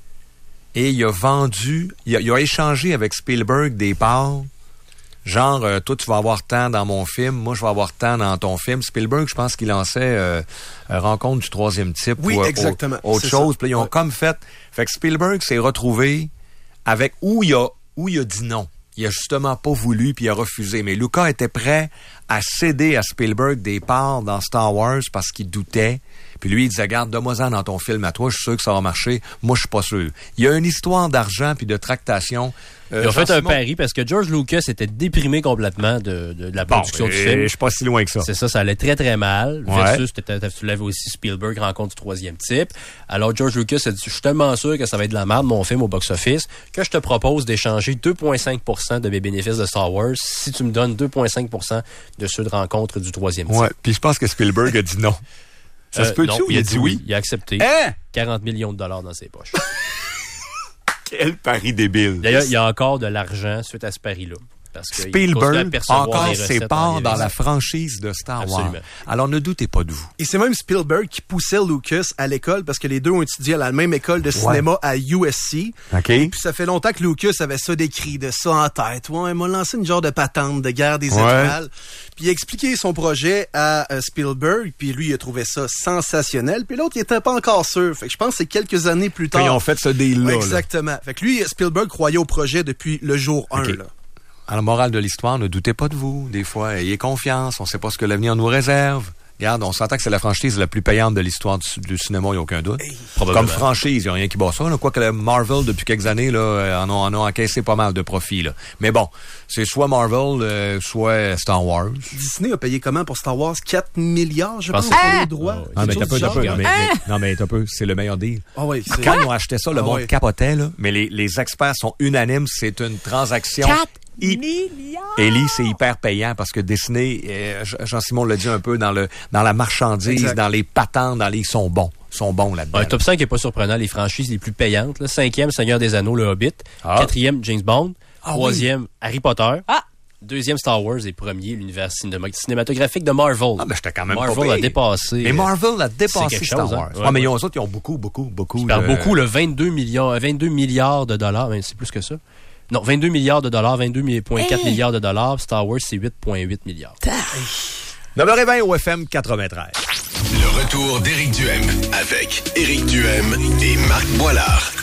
et il a vendu, il a, il a échangé avec Spielberg des parts, genre, euh, toi tu vas avoir tant dans mon film, moi je vais avoir tant dans ton film. Spielberg, je pense qu'il lançait euh, euh, Rencontre du troisième type Oui, ou euh, exactement. au- autre C'est chose. ça. Puis là, ils ont Ouais. comme fait. Fait que Spielberg s'est retrouvé avec où il a où il a dit non. Il a justement pas voulu puis il a refusé. Mais Lucas était prêt à céder à Spielberg des parts dans Star Wars parce qu'il doutait. Puis lui, il disait, garde, donne-moi-en dans ton film à toi, je suis sûr que ça va marcher. Moi, je suis pas sûr. Il y a une histoire d'argent puis de tractation. Euh, Ils ont fait un pari parce que George Lucas était déprimé complètement de, de, de la production bon, du film. Je suis pas si loin que ça. C'est ça, ça allait très très mal. Ouais. Versus, tu l'avais aussi Spielberg, Rencontre du troisième type. Alors George Lucas a dit, je suis tellement sûr que ça va être de la merde, mon film au box-office, que je te propose d'échanger deux virgule cinq pour cent de mes bénéfices de Star Wars si tu me donnes deux virgule cinq pour cent de ceux de Rencontre du troisième type. Ouais, puis je pense que Spielberg a dit non. Ça euh, se peut-tu non, ou il a dit oui? Il a accepté. Hein? quarante millions de dollars dans ses poches. Quel pari débile. D'ailleurs, il y a encore de l'argent suite à ce pari-là. Parce que Spielberg a encore les ses parts dans la franchise de Star Wars. Absolument. Alors ne doutez pas de vous. Et c'est même Spielberg qui poussait Lucas à l'école parce que les deux ont étudié à la même école de cinéma ouais. à U S C. OK. Puis ça fait longtemps que Lucas avait ça décrit, de ça en tête. Ouais, il m'a lancé une genre de patente de guerre des ouais. étoiles. Puis il a expliqué son projet à uh, Spielberg, puis lui il a trouvé ça sensationnel. Puis l'autre il était pas encore sûr. Fait que je pense que c'est quelques années plus tard. Quand ils ont fait ce deal-là. Ouais, exactement. Là. Fait que lui, Spielberg croyait au projet depuis le jour un. Okay. Là. À la morale de l'histoire, ne doutez pas de vous. Des fois, ayez confiance. On ne sait pas ce que l'avenir nous réserve. Regarde, on s'entend que c'est la franchise la plus payante de l'histoire du, du cinéma, il n'y a aucun doute. Hey, Comme franchise, il n'y a rien qui bat ça. Là. Quoique Marvel, depuis quelques années, là, en ont, en ont encaissé pas mal de profits. Là. Mais bon, c'est soit Marvel, euh, soit Star Wars. Disney a payé comment pour Star Wars? quatre milliards, je pense, ah, pour les droits. Ah, mais t'as peu, t'as peu. Non, mais, mais, non, mais t'as peu. C'est le meilleur deal. Ah oui, c'est... Quand ils ont acheté ça, le ah monde oui. capotait, là. Mais les, les experts sont unanimes. C'est une transaction... quatre milliards! Ellie, c'est hyper payant parce que Disney, euh, Jean-Simon l'a dit un peu, dans le dans la marchandise, exact. Dans les patentes, dans les... Ils sont bons. Ils sont bons là-dedans. Un top cinq n'est pas surprenant. Les franchises les plus payantes. Là. Cinquième, Seigneur des Anneaux, Le Hobbit. Ah. Quatrième, James Bond. Ah, Troisième, oui. Harry Potter. Ah. Deuxième, Star Wars. Et premier, l'univers cinématographique de Marvel. Ah, ben, j'étais quand même Marvel pas a dépassé. Mais Marvel a dépassé Star chose, Wars. Hein? Ouais, ouais, mais ouais. Ils, autres, ils ont beaucoup, beaucoup, beaucoup. Ils de... parlent beaucoup, le vingt-deux milliards, vingt-deux milliards de dollars. Mais c'est plus que ça. Non, vingt-deux milliards de dollars, vingt-deux virgule quatre hey. milliards de dollars. Star Wars, c'est huit virgule huit milliards. neuf heures vingt au F M quatre-vingt-treize. Le retour d'Éric Duhem avec Éric Duhem et Marc Boilard.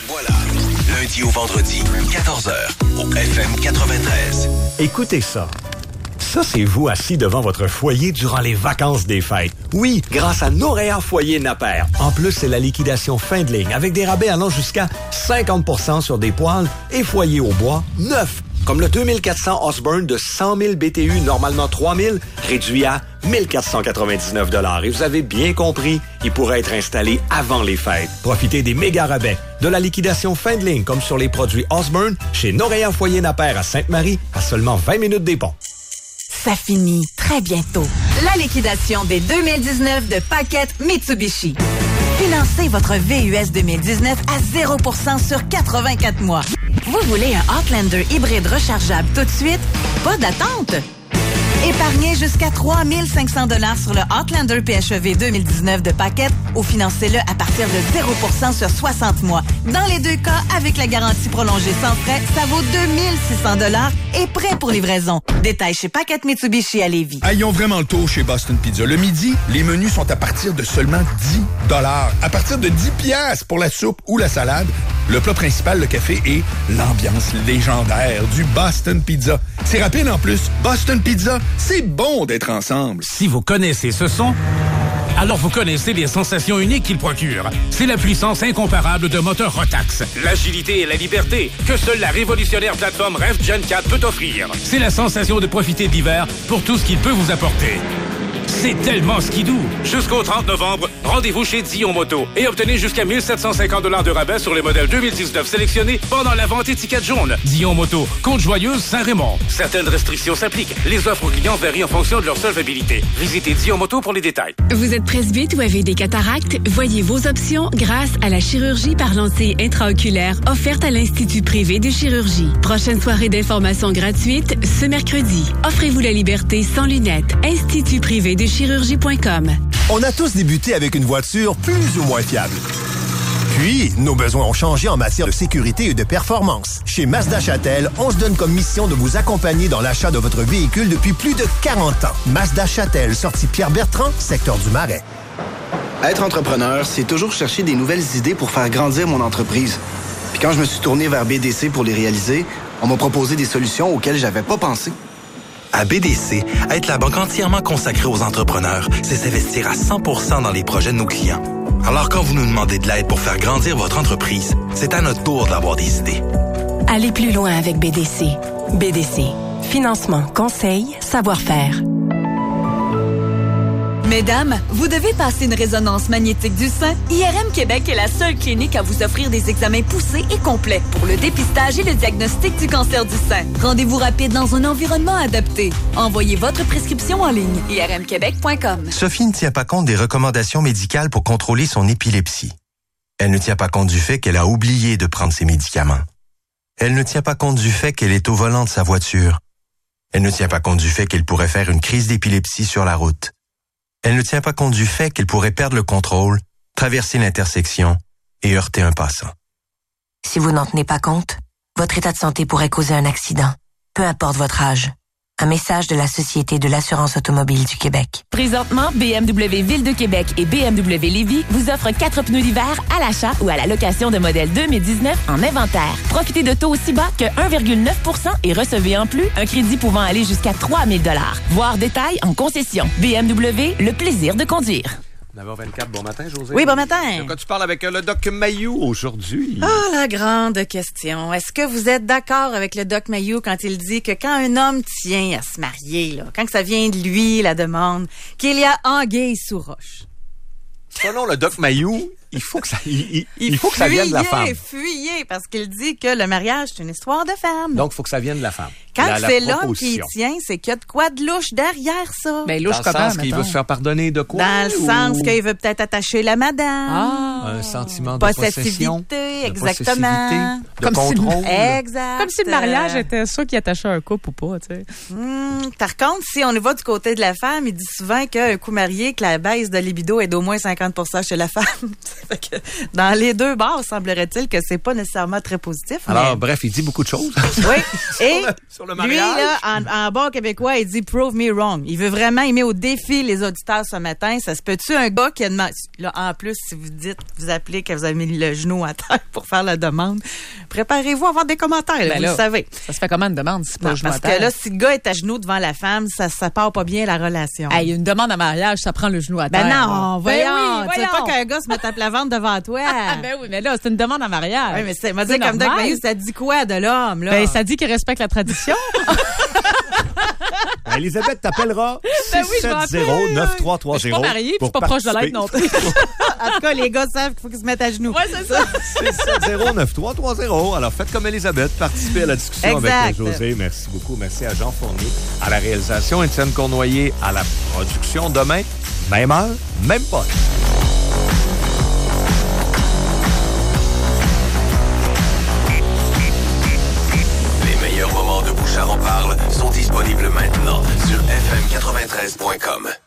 Lundi au vendredi, quatorze heures, au F M quatre-vingt-treize. Écoutez ça. Ça, c'est vous assis devant votre foyer durant les vacances des fêtes. Oui, grâce à Noréa Foyer Napper. En plus, c'est la liquidation fin de ligne avec des rabais allant jusqu'à cinquante pour cent sur des poêles et foyers au bois neufs. Comme le deux mille quatre cents Osborne de cent mille B T U, normalement trois mille, réduit à mille quatre cent quatre-vingt-dix-neuf dollars. Et vous avez bien compris, il pourrait être installé avant les fêtes. Profitez des méga rabais, de la liquidation fin de ligne, comme sur les produits Osborne, chez Noréa Foyer Napper à Sainte-Marie, à seulement vingt minutes des ponts. Ça finit très bientôt. La liquidation des deux mille dix-neuf de Paquette Mitsubishi. Financez votre V U S deux mille dix-neuf à zéro pour cent sur quatre-vingt-quatre mois. Vous voulez un Outlander hybride rechargeable tout de suite? Pas d'attente! Épargnez jusqu'à trois mille cinq cents dollars sur le Outlander P H E V deux mille dix-neuf de Paquette ou financez-le à partir de zéro pour cent sur soixante mois. Dans les deux cas, avec la garantie prolongée sans frais, ça vaut deux mille six cents dollars et prêt pour livraison. Détail chez Paquette Mitsubishi à Lévis. Ah, ils ont vraiment le tour chez Boston Pizza. Le midi, les menus sont à partir de seulement dix dollars. À partir de dix piastres pour la soupe ou la salade. Le plat principal, le café et l'ambiance légendaire du Boston Pizza. C'est rapide en plus. Boston Pizza, c'est bon d'être ensemble. Si vous connaissez ce son, alors vous connaissez les sensations uniques qu'il procure. C'est la puissance incomparable de moteur Rotax. L'agilité et la liberté que seule la révolutionnaire plateforme Rev Gen quatre peut offrir. C'est la sensation de profiter de l'hiver pour tout ce qu'il peut vous apporter. C'est tellement skidoo. Jusqu'au trente novembre, rendez-vous chez Dion Moto et obtenez jusqu'à mille sept cent cinquante dollars de rabais sur les modèles deux mille dix-neuf sélectionnés pendant la vente étiquette jaune. Dion Moto, Côte-Joyeuse, Saint-Raymond. Certaines restrictions s'appliquent. Les offres aux clients varient en fonction de leur solvabilité. Visitez Dion Moto pour les détails. Vous êtes presbyte ou avez des cataractes? Voyez vos options grâce à la chirurgie par lentille intraoculaire offerte à l'Institut privé de chirurgie. Prochaine soirée d'information gratuite ce mercredi. Offrez-vous la liberté sans lunettes. Institut privé de chirurgie point com. On a tous débuté avec une voiture plus ou moins fiable. Puis, nos besoins ont changé en matière de sécurité et de performance. Chez Mazda Châtel, on se donne comme mission de vous accompagner dans l'achat de votre véhicule depuis plus de quarante ans. Mazda Châtel, sortie Pierre-Bertrand, secteur du Marais. Être entrepreneur, c'est toujours chercher des nouvelles idées pour faire grandir mon entreprise. Puis quand je me suis tourné vers B D C pour les réaliser, on m'a proposé des solutions auxquelles j'avais pas pensé. À B D C, être la banque entièrement consacrée aux entrepreneurs, c'est s'investir à cent pour cent dans les projets de nos clients. Alors quand vous nous demandez de l'aide pour faire grandir votre entreprise, c'est à notre tour d'avoir des idées. Allez plus loin avec B D C. B D C. Financement, conseil, savoir-faire. Mesdames, vous devez passer une résonance magnétique du sein? I R M Québec est la seule clinique à vous offrir des examens poussés et complets pour le dépistage et le diagnostic du cancer du sein. Rendez-vous rapide dans un environnement adapté. Envoyez votre prescription en ligne. I R M québec point com. Sophie ne tient pas compte des recommandations médicales pour contrôler son épilepsie. Elle ne tient pas compte du fait qu'elle a oublié de prendre ses médicaments. Elle ne tient pas compte du fait qu'elle est au volant de sa voiture. Elle ne tient pas compte du fait qu'elle pourrait faire une crise d'épilepsie sur la route. Elle ne tient pas compte du fait qu'elle pourrait perdre le contrôle, traverser l'intersection et heurter un passant. Si vous n'en tenez pas compte, votre état de santé pourrait causer un accident, peu importe votre âge. Un message de la Société de l'assurance automobile du Québec. Présentement, B M W Ville de Québec et B M W Lévis vous offrent quatre pneus d'hiver à l'achat ou à la location de modèles deux mille dix-neuf en inventaire. Profitez de taux aussi bas que un virgule neuf pour cent et recevez en plus un crédit pouvant aller jusqu'à trois mille dollars. Voir détails en concession. B M W, le plaisir de conduire. neuf heures vingt-quatre, bon matin, José. Oui, bon matin. De quoi tu parles avec euh, le Doc Mayou aujourd'hui? Ah, la grande question. Est-ce que vous êtes d'accord avec le Doc Mayou quand il dit que quand un homme tient à se marier, là, quand que ça vient de lui, la demande, qu'il y a anguille sous roche? Selon le Doc Mayou, il faut que ça, il, il, il faut que ça vienne de la femme. Il fuyez, parce qu'il dit que le mariage, c'est une histoire de femme. Donc, il faut que ça vienne de la femme. Quand la, c'est la l'homme qui y tient, c'est qu'il y a de quoi de louche derrière ça. Ben, louche Dans le sens qu'il veut se faire pardonner de quoi? Dans le ou... sens qu'il veut peut-être attacher la madame. Ah. Un sentiment de possession. Exactement. De Comme contrôle. Si, exact. Comme si le mariage était ça qui attachait un couple ou pas, tu sais. Mmh, par contre, si on y va du côté de la femme, il dit souvent qu'un coup marié, que la baisse de libido est d'au moins cinquante pour cent chez la femme. Fait que dans les deux bords, semblerait-il que c'est pas nécessairement très positif. Alors, mais... bref, il dit beaucoup de choses. Oui. Et sur le, sur le lui, là, en, en bon québécois, il dit « prove me wrong ». Il veut vraiment, il met au défi les auditeurs ce matin. Ça se peut-tu un gars qui a demandé... Là, en plus, si vous dites, vous appelez que vous avez mis le genou à terre pour faire la demande, préparez-vous à avoir des commentaires, là, ben vous là, le savez. Ça se fait comment une demande si c'est pas le genou à terre? Parce que là, si le gars est à genoux devant la femme, ça, ça part pas bien la relation. Hey, une demande en mariage, ça prend le genou à terre. Ben non, voyons. Ben oui, tu sais pas qu'un gars se mette à plat ventre devant toi. Ben oui, mais là, c'est une demande en mariage. Oui, mais c'est, m'a dit comme Doc Mayou, ça dit quoi de l'homme, là? Ben, ça dit qu'il respecte la tradition. Elisabeth t'appellera ben six sept zéro neuf trois trois zéro. Je suis pas mariée, puis je suis pas proche de l'être non plus. En tout cas, les gars savent qu'il faut qu'ils se mettent à genoux. Ouais, c'est ça. six sept zéro neuf trois trois zéro. Alors, faites comme Elisabeth, participez à la discussion exact. Avec José. Merci beaucoup. Merci à Jean Fournier à la réalisation, Étienne Cournoyer à la production. Demain, même heure, même poste. Moments de Bouchard en parle sont disponibles maintenant sur F M quatre-vingt-treize point com.